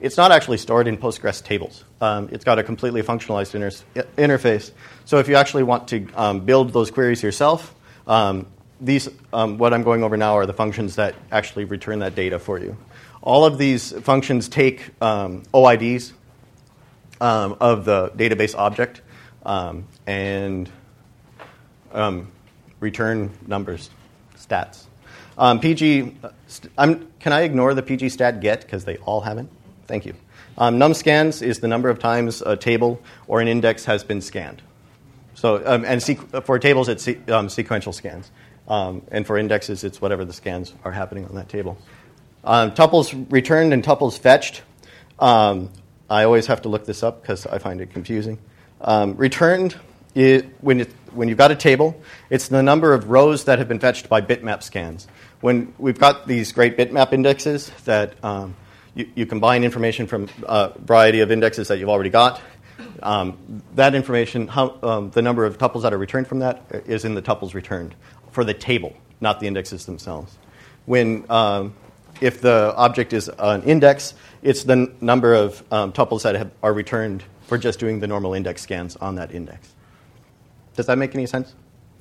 it's not actually stored in Postgres tables. Um, it's got a completely functionalized inter- interface. So if you actually want to um, build those queries yourself, um, these um, what I'm going over now are the functions that actually return that data for you. All of these functions take um, O I Ds um, of the database object um, and um, return numbers, stats. Um, P G, I'm, can I ignore the P G stat get because they all have it? Thank you. Um, numscans is the number of times a table or an index has been scanned. So, um, and sequ- for tables, it's se- um, sequential scans, um, and for indexes, it's whatever the scans are happening on that table. Um, tuples returned and tuples fetched. Um, I always have to look this up because I find it confusing. Um, returned is when it, when you've got a table, it's the number of rows that have been fetched by bitmap scans. When we've got these great bitmap indexes that um, you, you combine information from a variety of indexes that you've already got, um, that information, how, um, the number of tuples that are returned from that is in the tuples returned for the table, not the indexes themselves. When um, if the object is an index, it's the n- number of um, tuples that have, are returned for just doing the normal index scans on that index. Does that make any sense?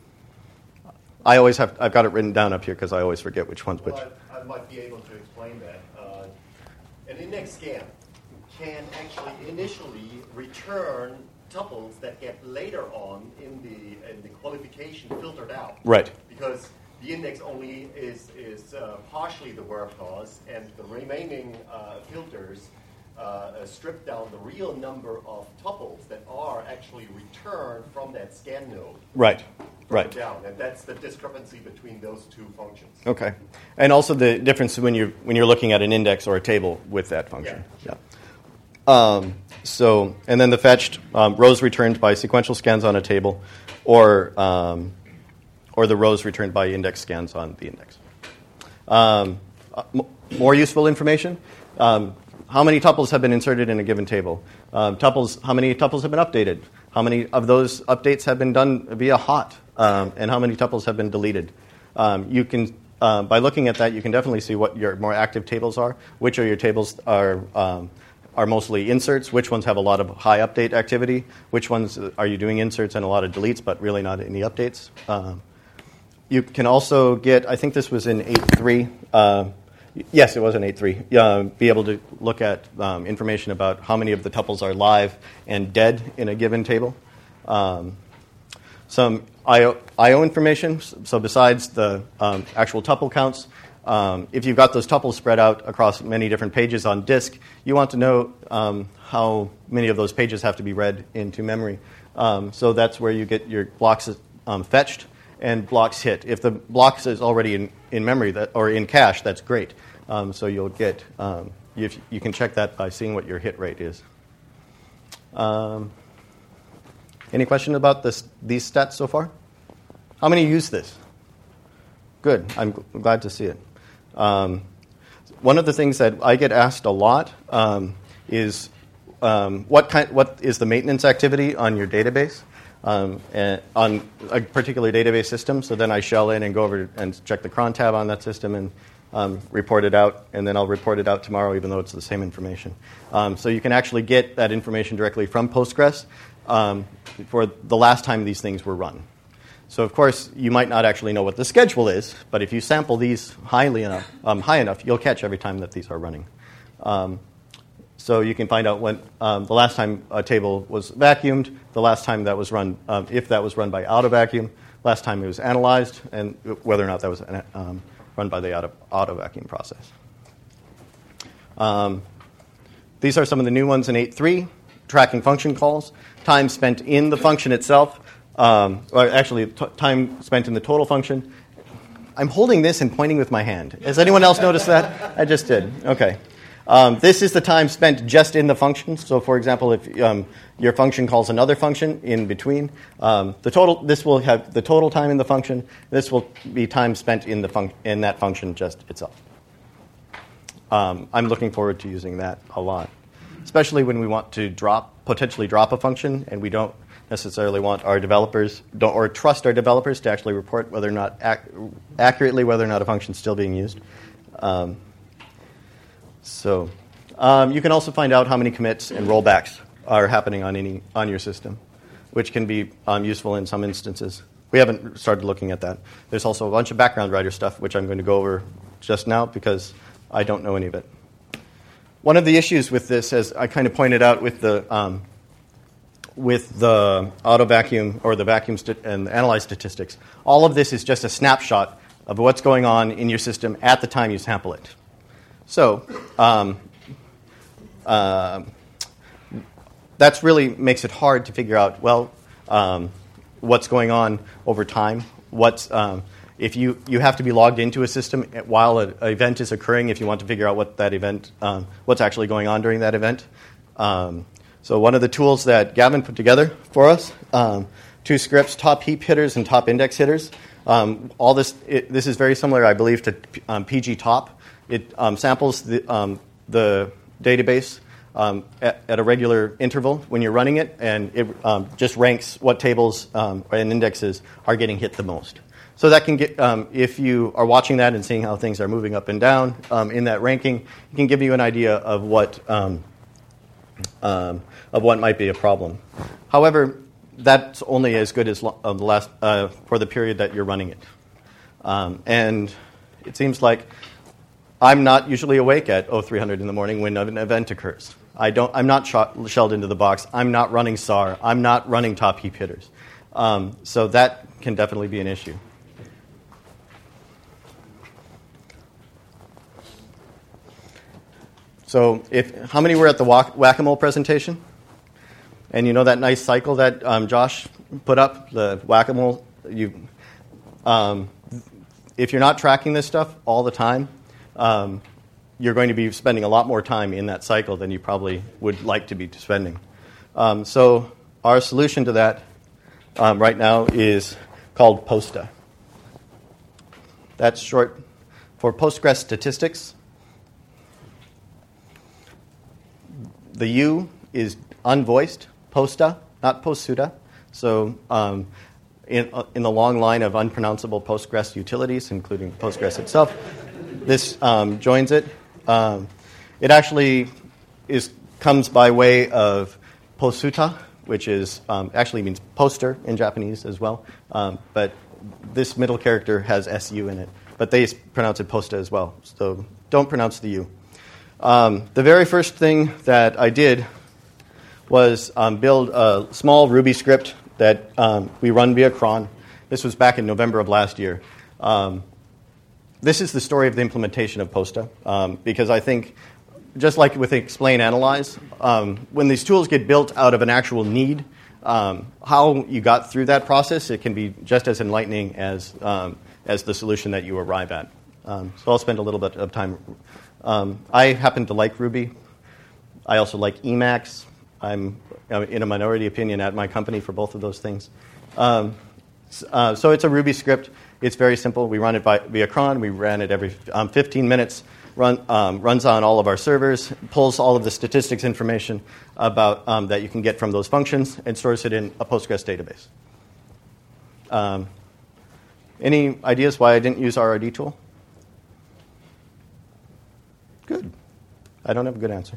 I always have, I've got it written down up here because I always forget which one's which. Well, I, I might be able to explain that. Uh, an index scan can actually initially return tuples that get later on in the in the qualification filtered out. Right. Because the index only is is uh, partially the word clause, and the remaining uh, filters uh, strip down the real number of tuples that are actually returned from that scan node. Right. Right. Down, and that's the discrepancy between those two functions. Okay, and also the difference when you when you're looking at an index or a table with that function. Yeah. yeah. Um, so, and then the fetched um, rows returned by sequential scans on a table, or um, or the rows returned by index scans on the index. Um, uh, m- more useful information. Um, how many tuples have been inserted in a given table? Um, tuples. How many tuples have been updated? How many of those updates have been done via hot? Um, and how many tuples have been deleted? Um, you can, uh, by looking at that, you can definitely see what your more active tables are. Which of your tables are um, are mostly inserts? Which ones have a lot of high update activity? Which ones are you doing inserts and a lot of deletes, but really not any updates? Um, you can also get, I think this was in eight point three. Uh, yes, it was in eight point three. Uh, be able to look at um, information about how many of the tuples are live and dead in a given table. Um, some I O information, so besides the um, actual tuple counts, um, if you've got those tuples spread out across many different pages on disk, you want to know um, how many of those pages have to be read into memory. Um, so that's where you get your blocks um, fetched and blocks hit. If the blocks is already in, in memory that, or in cache, that's great. Um, so you'll get, um, you, you can check that by seeing what your hit rate is. Um, Any question about this, these stats so far? How many use this? Good. I'm g- glad to see it. Um, one of the things that I get asked a lot um, is um, what kind, what is the maintenance activity on your database, um, and on a particular database system? So then I shell in and go over and check the cron tab on that system and um, report it out, and then I'll report it out tomorrow, even though it's the same information. Um, so you can actually get that information directly from Postgres. Um, for the last time these things were run. So, of course, you might not actually know what the schedule is, but if you sample these highly enough, um, high enough, you'll catch every time that these are running. Um, so you can find out when um, the last time a table was vacuumed, the last time that was run, um, if that was run by auto-vacuum, last time it was analyzed, and whether or not that was um, run by the auto, auto-vacuum process. Um, these are some of the new ones in eight point three, tracking function calls. Time spent in the function itself, um, or actually t- time spent in the total function. I'm holding this and pointing with my hand. Has anyone else noticed that? I just did. Okay. Um, this is the time spent just in the function. So, for example, if um, your function calls another function in between, um, the total this will have the total time in the function. This will be time spent in the func- in that function just itself. Um, I'm looking forward to using that a lot, especially when we want to drop potentially drop a function, and we don't necessarily want our developers don't or trust our developers to actually report whether or not ac- accurately whether or not a function is still being used. Um, so, Um, you can also find out how many commits and rollbacks are happening on any on your system, which can be um, useful in some instances. We haven't started looking at that. There's also a bunch of background writer stuff, which I'm going to go over just now because I don't know any of it. One of the issues with this, as I kind of pointed out with the um, with the auto vacuum or the vacuum st- and the analyze statistics, all of this is just a snapshot of what's going on in your system at the time you sample it. So um, uh, that's really makes it hard to figure out, well, um, what's going on over time. What's um, if you, you have to be logged into a system while an event is occurring if you want to figure out what that event, um, what's actually going on during that event. Um, so one of the tools that Gavin put together for us, um, two scripts, top heap hitters and top index hitters. Um, all this it, this is very similar, I believe, to um, P G top. It um, samples the um, the database um, at, at a regular interval when you're running it, and it um, just ranks what tables um, and indexes are getting hit the most. So that can get, um, if you are watching that and seeing how things are moving up and down um, in that ranking, it can give you an idea of what um, um, of what might be a problem. However, that's only as good as lo- uh, the last uh, for the period that you're running it, um, and it seems like I'm not usually awake at oh three hundred in the morning when an event occurs. I don't. I'm not sh- shelled into the box. I'm not running S A R. I'm not running top heap hitters. Um, so that can definitely be an issue. So, if how many were at the whack- whack-a-mole presentation? And you know that nice cycle that um, Josh put up, the whack-a-mole. You, um, if you're not tracking this stuff all the time, um, you're going to be spending a lot more time in that cycle than you probably would like to be spending. Um, so, our solution to that um, right now is called POSTA. That's short for Postgres Statistics. The U is unvoiced, POSTA, not POSUTA. So um, in, uh, in the long line of unpronounceable Postgres utilities, including Postgres itself, this um, joins it. Um, it actually is comes by way of POSUTA, which is um, actually means poster in Japanese as well. Um, but this middle character has S U in it. But they pronounce it POSTA as well. So don't pronounce the U. Um, the very first thing that I did was um, build a small Ruby script that um, we run via cron. This was back in November of last year. Um, this is the story of the implementation of POSTA, um, because I think, just like with Explain Analyze, um, when these tools get built out of an actual need, um, how you got through that process, it can be just as enlightening as um, as the solution that you arrive at. Um, so I'll spend a little bit of time. Um, I happen to like Ruby. I also like Emacs. I'm in a minority opinion at my company for both of those things. Um, uh, so it's a Ruby script. It's very simple. We run it by, via cron. We ran it every um, fifteen minutes. Run, um, runs on all of our servers, pulls all of the statistics information about um, that you can get from those functions, and stores it in a Postgres database. Um, any ideas why I didn't use R R D tool? Good. I don't have a good answer.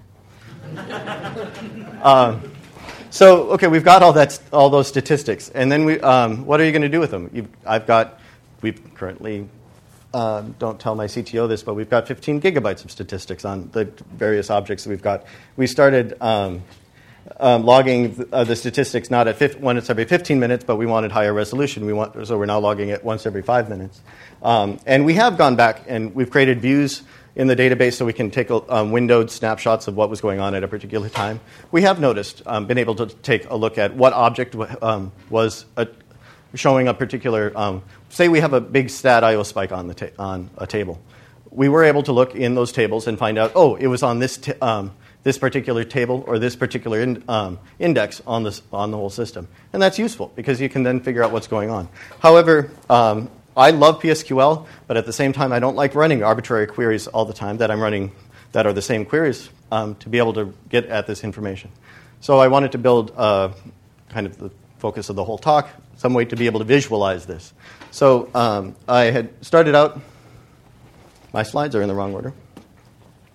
um, so, okay, we've got all that, all those statistics, and then we, um, what are you going to do with them? You've, I've got, we've currently, uh, don't tell my C T O this, but we've got fifteen gigabytes of statistics on the various objects that we've got. We started um, um, logging the, uh, the statistics not at fifty, once every fifteen minutes, but we wanted higher resolution. We want, so we're now logging it once every five minutes. Um, and we have gone back and we've created views in the database so we can take um, windowed snapshots of what was going on at a particular time. We have noticed, um, been able to take a look at what object um, was a, showing a particular, um, say we have a big stat I O spike on, the ta- on a table. We were able to look in those tables and find out, oh, it was on this, t- um, this particular table or this particular in, um, index on, this, on the whole system. And that's useful because you can then figure out what's going on. However, um, I love P S Q L, but at the same time, I don't like running arbitrary queries all the time that I'm running that are the same queries um, to be able to get at this information. So I wanted to build uh, kind of the focus of the whole talk, some way to be able to visualize this. So um, I had started out, my slides are in the wrong order.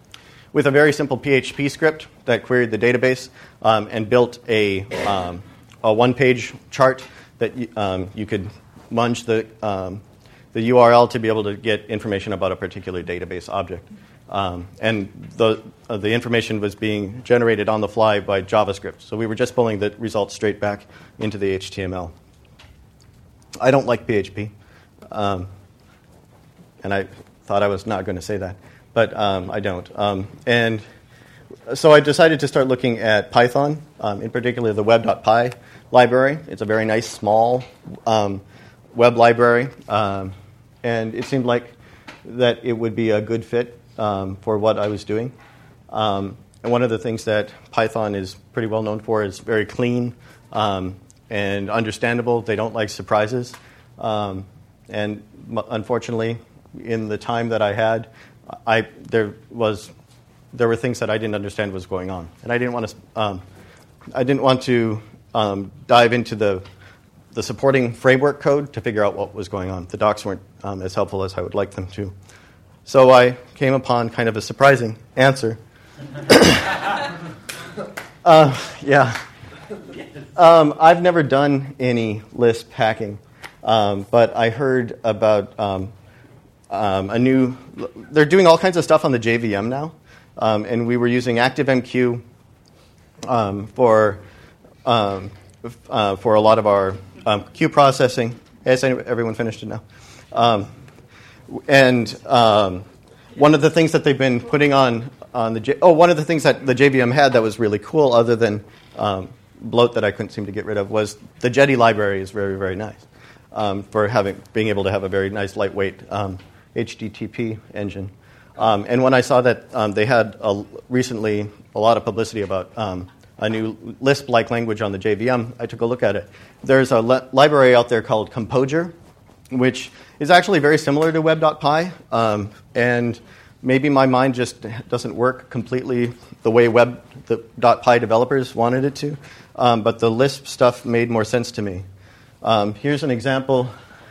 with a very simple P H P script that queried the database um, and built a, um, a one-page chart that y- um, you could munge the, um, the U R L to be able to get information about a particular database object. Um, and the, uh, the information was being generated on the fly by JavaScript. So we were just pulling the results straight back into the H T M L. I don't like P H P. Um, and I thought I was not going to say that. But um, I don't. Um, and so I decided to start looking at Python, um, in particular the web.py library. It's a very nice, small um, web library. Um, and it seemed like that it would be a good fit Um, for what I was doing. Um, and one of the things that Python is pretty well known for is very clean um, and understandable. They don't like surprises. Um, and m- unfortunately, in the time that I had, I there was there were things that I didn't understand was going on, and I didn't want to um, I didn't want to um, dive into the the supporting framework code to figure out what was going on. The docs weren't um, as helpful as I would like them to. So I came upon kind of a surprising answer. uh, yeah. Um, I've never done any Lisp hacking, um, but I heard about um, um, a new... They're doing all kinds of stuff on the J V M now, um, and we were using ActiveMQ um, for um, uh, for a lot of our um, queue processing. Has everyone finished it now? Um, And um, one of the things that they've been putting on on the J- oh one of the things that the J V M had that was really cool, other than um, bloat that I couldn't seem to get rid of, was the Jetty library is very very nice um, for having being able to have a very nice lightweight um, H T T P engine. Um, and when I saw that um, they had a, recently a lot of publicity about um, a new Lisp-like language on the J V M, I took a look at it. There's a li- library out there called Composer, which is actually very similar to web.py, um, and maybe my mind just doesn't work completely the way web.py developers wanted it to, um, but the Lisp stuff made more sense to me. Um, here's an example.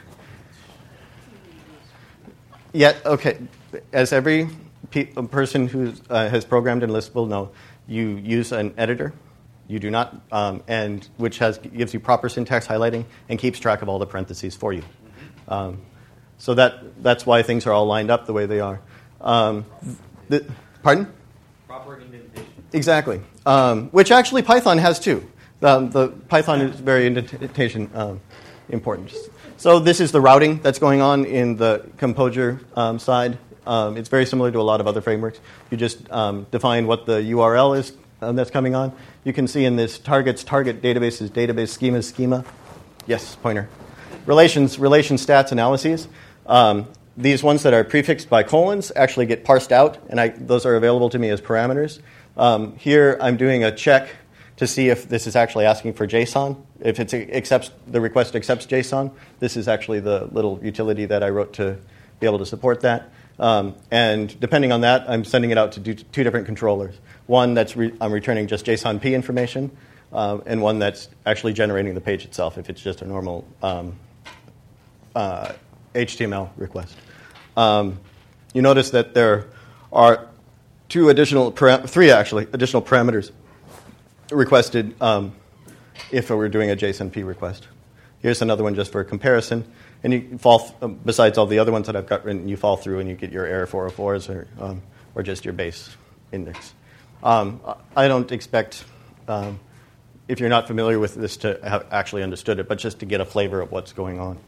Yet, okay, as every pe- person who uh, has programmed in Lisp will know, you use an editor. You do not, um, and which has gives you proper syntax highlighting and keeps track of all the parentheses for you. Um, so that that's why things are all lined up the way they are. Um, the, pardon? Proper indentation. Exactly. Um, which actually Python has too. Um, the Python is very indentation um, important. So this is the routing that's going on in the Composer um, side. Um, it's very similar to a lot of other frameworks. You just um, define what the U R L is um, that's coming on. You can see in this targets, target databases, database schema, schema. Yes, pointer. Relations, relation stats analyses. Um, these ones that are prefixed by colons actually get parsed out, and I, those are available to me as parameters. Um, here I'm doing a check to see if this is actually asking for JSON. If it's accepts the request accepts JSON, this is actually the little utility that I wrote to be able to support that. Um, and depending on that, I'm sending it out to do two different controllers. One that's re- I'm returning just JSON P information, um, and one that's actually generating the page itself if it's just a normal um, uh, H T M L request. Um, you notice that there are two additional, para- three actually, additional parameters requested um, if we're doing a JSON P request. Here's another one just for comparison. And you fall, th- besides all the other ones that I've got written, you fall through and you get your error four oh fours or, um, or just your base index. Um, I don't expect, um, if you're not familiar with this, to have actually understood it, but just to get a flavor of what's going on.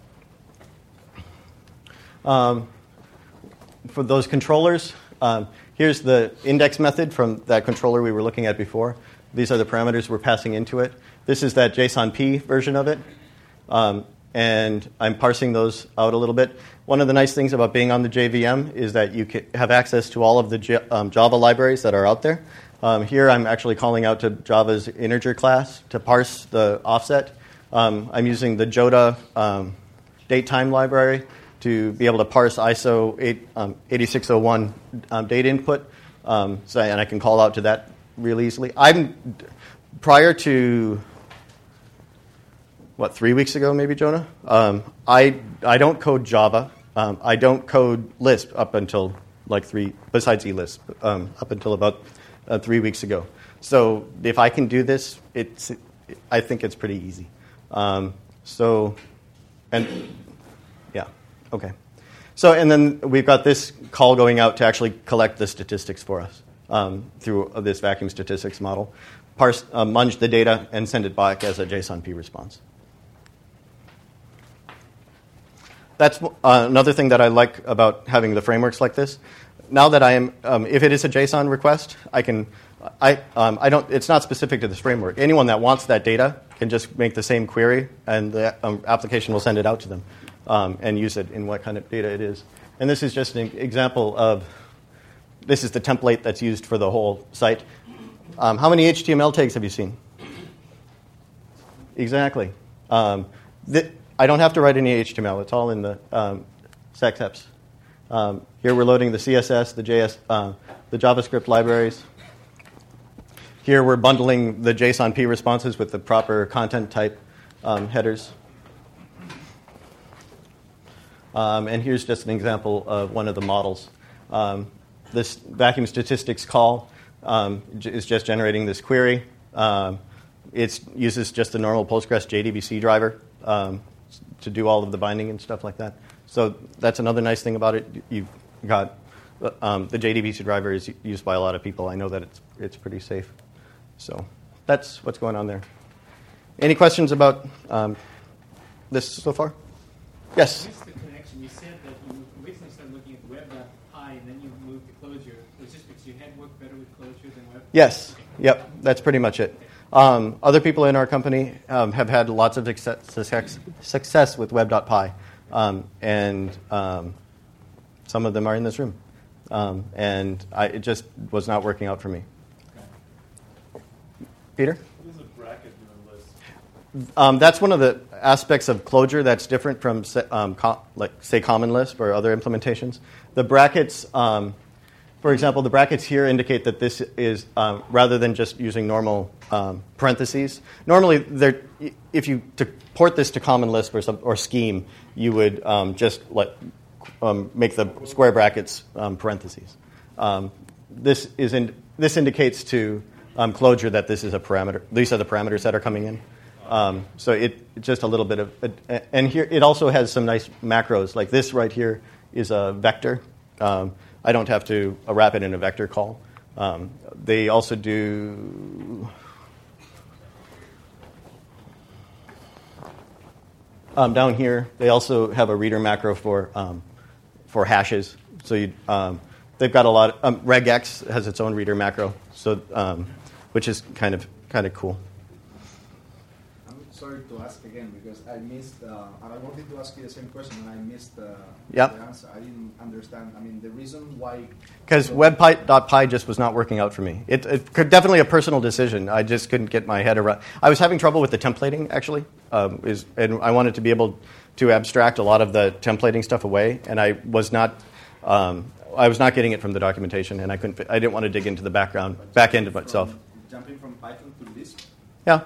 Um, for those controllers, um, here's the index method from that controller we were looking at before. These are the parameters we're passing into it. This is that JSON P version of it. Um, and I'm parsing those out a little bit. One of the nice things about being on the J V M is that you can have access to all of the J- um, Java libraries that are out there. Um, here I'm actually calling out to Java's integer class to parse the offset. Um, I'm using the Joda um, datetime library to be able to parse I S O eight, um, eighty-six oh one um, data input, um, so, and I can call out to that real easily. I'm prior to what three weeks ago, maybe Jonah. Um, I I don't code Java. Um, I don't code Lisp up until like three, besides eList, um, up until about uh, three weeks ago. So if I can do this, it's, I think it's pretty easy. Um, so, and yeah, okay. So, and then we've got this call going out to actually collect the statistics for us um, through this vacuum statistics model, parse, uh, munge the data, and send it back as a JSON P response. That's uh, another thing that I like about having the frameworks like this. Now that I am, um, if it is a JSON request, I can, I, um, I don't. It's not specific to this framework. Anyone that wants that data can just make the same query, and the um, application will send it out to them um, and use it in what kind of data it is. And this is just an example of. This is the template that's used for the whole site. Um, how many H T M L tags have you seen? Exactly. Um, th- I don't have to write any H T M L. It's all in the um, SecTeps. Um, here we're loading the C S S, the J S, uh, the JavaScript libraries. Here we're bundling the JSON P responses with the proper content type um, headers. Um, and here's just an example of one of the models. Um, this vacuum statistics call um, is just generating this query. Um, it uses just the normal Postgres J D B C driver um, to do all of the binding and stuff like that. So that's another nice thing about it. You've got um, the J D B C driver is used by a lot of people. I know that it's it's pretty safe. So that's what's going on there. Any questions about um, this so far? Yes? I missed the connection. You said that you originally started looking at web dot p y and then you moved to Clojure. It was just because your head worked better with Clojure than web? Yes. Yep. That's pretty much it. Um, other people in our company um, have had lots of success, success with web dot p y. Um, and um, some of them are in this room. Um, and I, it just was not working out for me. Peter? What is a bracket in a list? Um, that's one of the aspects of Clojure that's different from, um, co- like, say, Common Lisp or other implementations. The brackets, um, for example, the brackets here indicate that this is, um, rather than just using normal um, parentheses, normally, they're, if you to port this to Common Lisp or, some, or Scheme, you would um, just let, um, make the square brackets um, parentheses. Um, this, is in, this indicates to Um, Clojure that this is a parameter. These are the parameters that are coming in. Um, so it just a little bit of, uh, and here it also has some nice macros. Like this right here is a vector. Um, I don't have to uh, wrap it in a vector call. Um, they also do. Um, down here, they also have a reader macro for um, for hashes. So you, um, they've got a lot. Of, um, regex has its own reader macro. So. Um, which is kind of kind of cool. I'm sorry to ask again because I missed, uh, and I wanted to ask you the same question, and I missed uh, yep. the answer. I didn't understand. I mean, the reason why... Because web dot p y just was not working out for me. It, it could definitely a personal decision. I just couldn't get my head around. I was having trouble with the templating, actually, um, is, and I wanted to be able to abstract a lot of the templating stuff away, and I was not... Um, I was not getting it from the documentation, and I couldn't. I didn't want to dig into the background, back end of itself. Jumping from Python to Lisp? Yeah.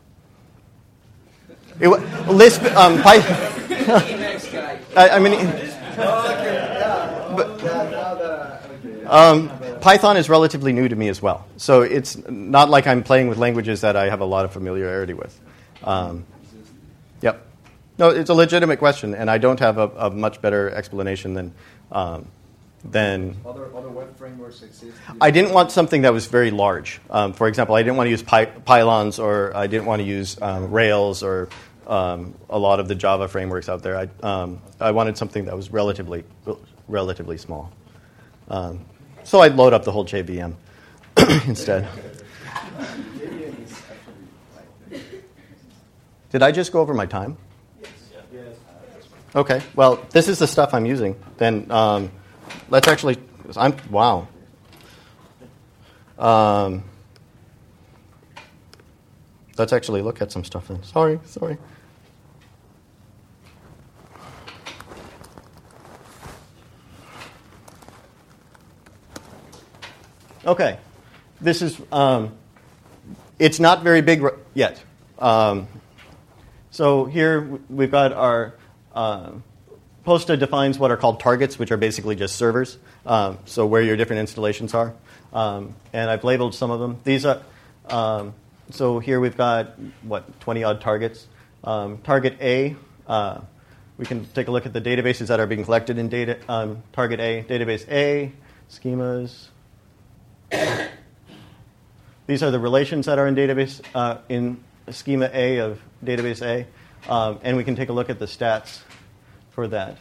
It, Lisp, um, Python. I, I mean, but, um, Python is relatively new to me as well. So it's not like I'm playing with languages that I have a lot of familiarity with. Um, yep. No, it's a legitimate question, and I don't have a, a much better explanation than... Um, Then other, other web frameworks exist. I didn't want something that was very large. Um, for example, I didn't want to use py- pylons, or I didn't want to use um, Rails, or um, a lot of the Java frameworks out there. I, um, I wanted something that was relatively relatively small. Um, so I'd load up the whole J V M instead. Did I just go over my time? Yes. Okay. Well, this is the stuff I'm using. Then. Um, Let's actually, I'm, wow. Um, let's actually look at some stuff then. Sorry, sorry. Okay. This is, um, it's not very big yet. Um, so here we've got our, uh, Posta defines what are called targets, which are basically just servers, um, so where your different installations are. Um, and I've labeled some of them. These are, um, so here we've got, what, twenty-odd targets. Um, target A, uh, we can take a look at the databases that are being collected in data. Um, target A, database A, schemas. These are the relations that are in database uh, in schema A of database A, um, and we can take a look at the stats for that.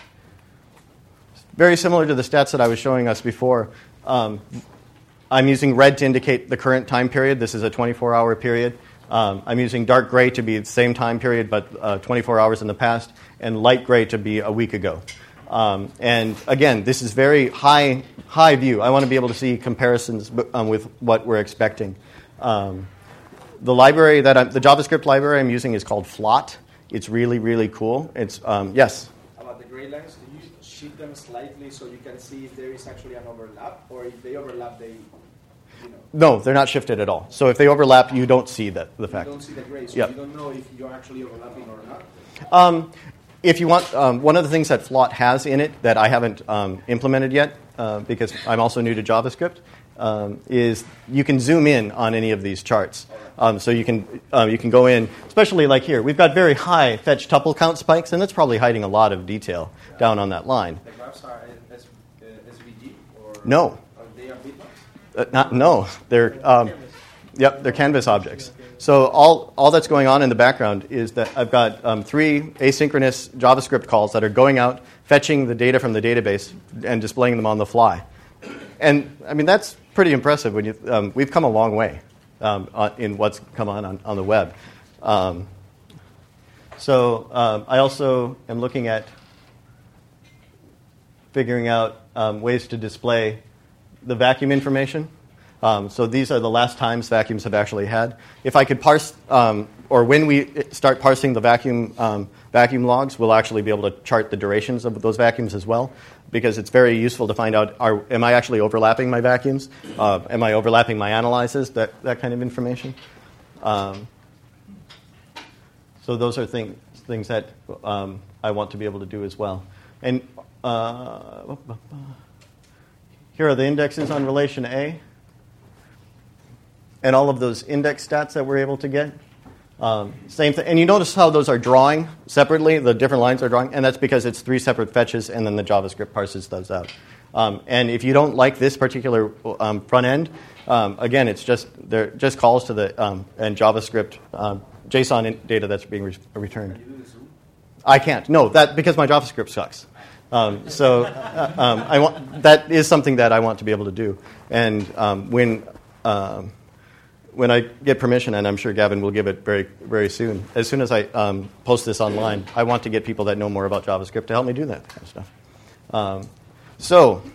Very similar to the stats that I was showing us before. Um, I'm using red to indicate the current time period. This is a twenty-four hour period. Um, I'm using dark gray to be the same time period, but uh, twenty-four hours in the past, and light gray to be a week ago. Um, and again, this is very high high view. I want to be able to see comparisons um, with what we're expecting. Um, the library that I'm, the JavaScript library I'm using is called Flot. It's really, really cool. It's um, yes. About the gray lines, do you shift them slightly so you can see if there is actually an overlap, or if they overlap, they, you know? No, they're not shifted at all. So if they overlap, you don't see that the fact. You don't see the gray, so yep. you don't know if you're actually overlapping or not. Um, if you want, um, one of the things that Flot has in it that I haven't um, implemented yet, uh, because I'm also new to JavaScript, um, is you can zoom in on any of these charts. Um, so you can uh, you can go in, especially like here. We've got very high fetch tuple count spikes, and that's probably hiding a lot of detail yeah. down on that line. The graphs are S V G or no? Are they are bitmaps? Uh, not no. They're um, yep. They're canvas objects. So all all that's going on in the background is that I've got um, three asynchronous JavaScript calls that are going out, fetching the data from the database, and displaying them on the fly. And I mean that's pretty impressive. When you um, we've come a long way. Um, in what's come on on, on the web. Um, so um, I also am looking at figuring out um, ways to display the vacuum information. Um, so these are the last times vacuums have actually had. If I could parse, um, or when we start parsing the vacuum um, vacuum logs, we'll actually be able to chart the durations of those vacuums as well, because it's very useful to find out, are, am I actually overlapping my vacuums? Uh, am I overlapping my analyzes? That, that kind of information. Um, so those are things, things that um, I want to be able to do as well. And uh, here are the indexes on relation A. And all of those index stats that we're able to get. Um, same thing. And you notice how those are drawing separately, the different lines are drawing, and that's because it's three separate fetches, and then the JavaScript parses those out. Um, and if you don't like this particular um, front end, um, again, it's just they're just calls to the um, and JavaScript um, JSON in data that's being re- returned. Can you do the zoom? I can't. No, that because my JavaScript sucks. Um, so uh, um, I want that is something that I want to be able to do. And um, when um, When I get permission, and I'm sure Gavin will give it very, very soon, as soon as I um, post this online, I want to get people that know more about JavaScript to help me do that kind of stuff. Um, so,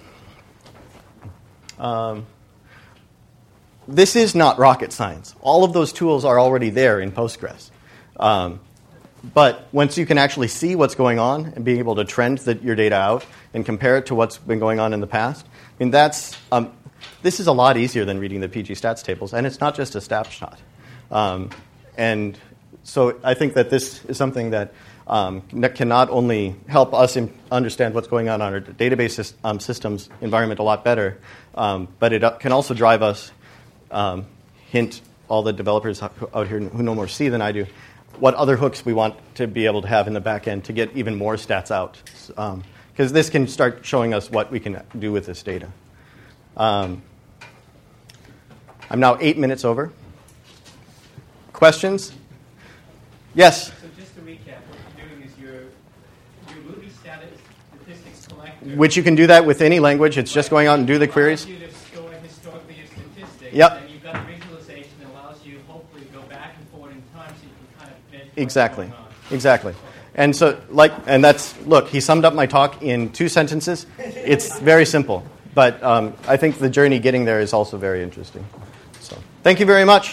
um, this is not rocket science. All of those tools are already there in Postgres. Um, but once you can actually see what's going on and being able to trend the, your data out and compare it to what's been going on in the past, I mean, that's... Um, This is a lot easier than reading the P G stats tables, and it's not just a snapshot. Um, and so I think that this is something that um, can not only help us in understand what's going on on our database um, systems environment a lot better, um, but it can also drive us, um, hint all the developers out here who know more C than I do, what other hooks we want to be able to have in the back end to get even more stats out. Because um, this can start showing us what we can do with this data. Um, I'm now eight minutes over. Questions? Yes? So just to recap, what you're doing is you're, you're Ruby static statistics collector. Which you can do that with any language. It's just going out and do the queries. It allows you to store historically your statistics. Yep. And you've got a visualization that allows you hopefully to go back and forward in time so you can kind of benchmark Exactly. what's going on. Exactly. And so, like, and that's, look, he summed up my talk in two sentences. It's very simple. But um, I think the journey getting there is also very interesting. So, thank you very much.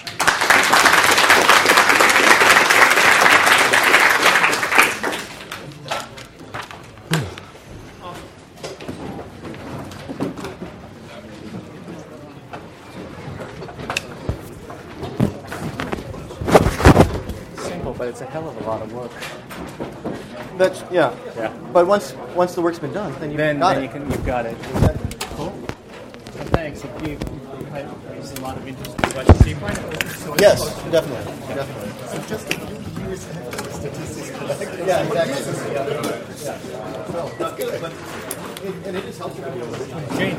Simple, but it's a hell of a lot of work. That's yeah. Yeah. But once once the work's been done, then you've Then, got then it. you can, you've got it. Cool. Well, thanks. If you, you had raised a lot of interest in questions. Do you find it so Yes, definitely, definitely. So just a few years after the statistics collected. Yeah, exactly. Yeah. Yeah. So that's good, but it, and it is helpful to be able to Jane.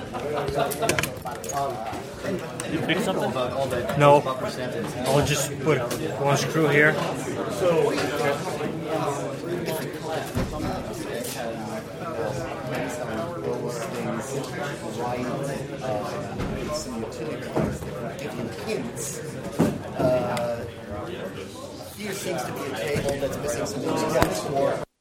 Um, and, You fix something? about all that No. about percentage. I'll just put one screw here. So some utility cards that were giving hints. Uh, here seems to be a table that's missing some loose ends for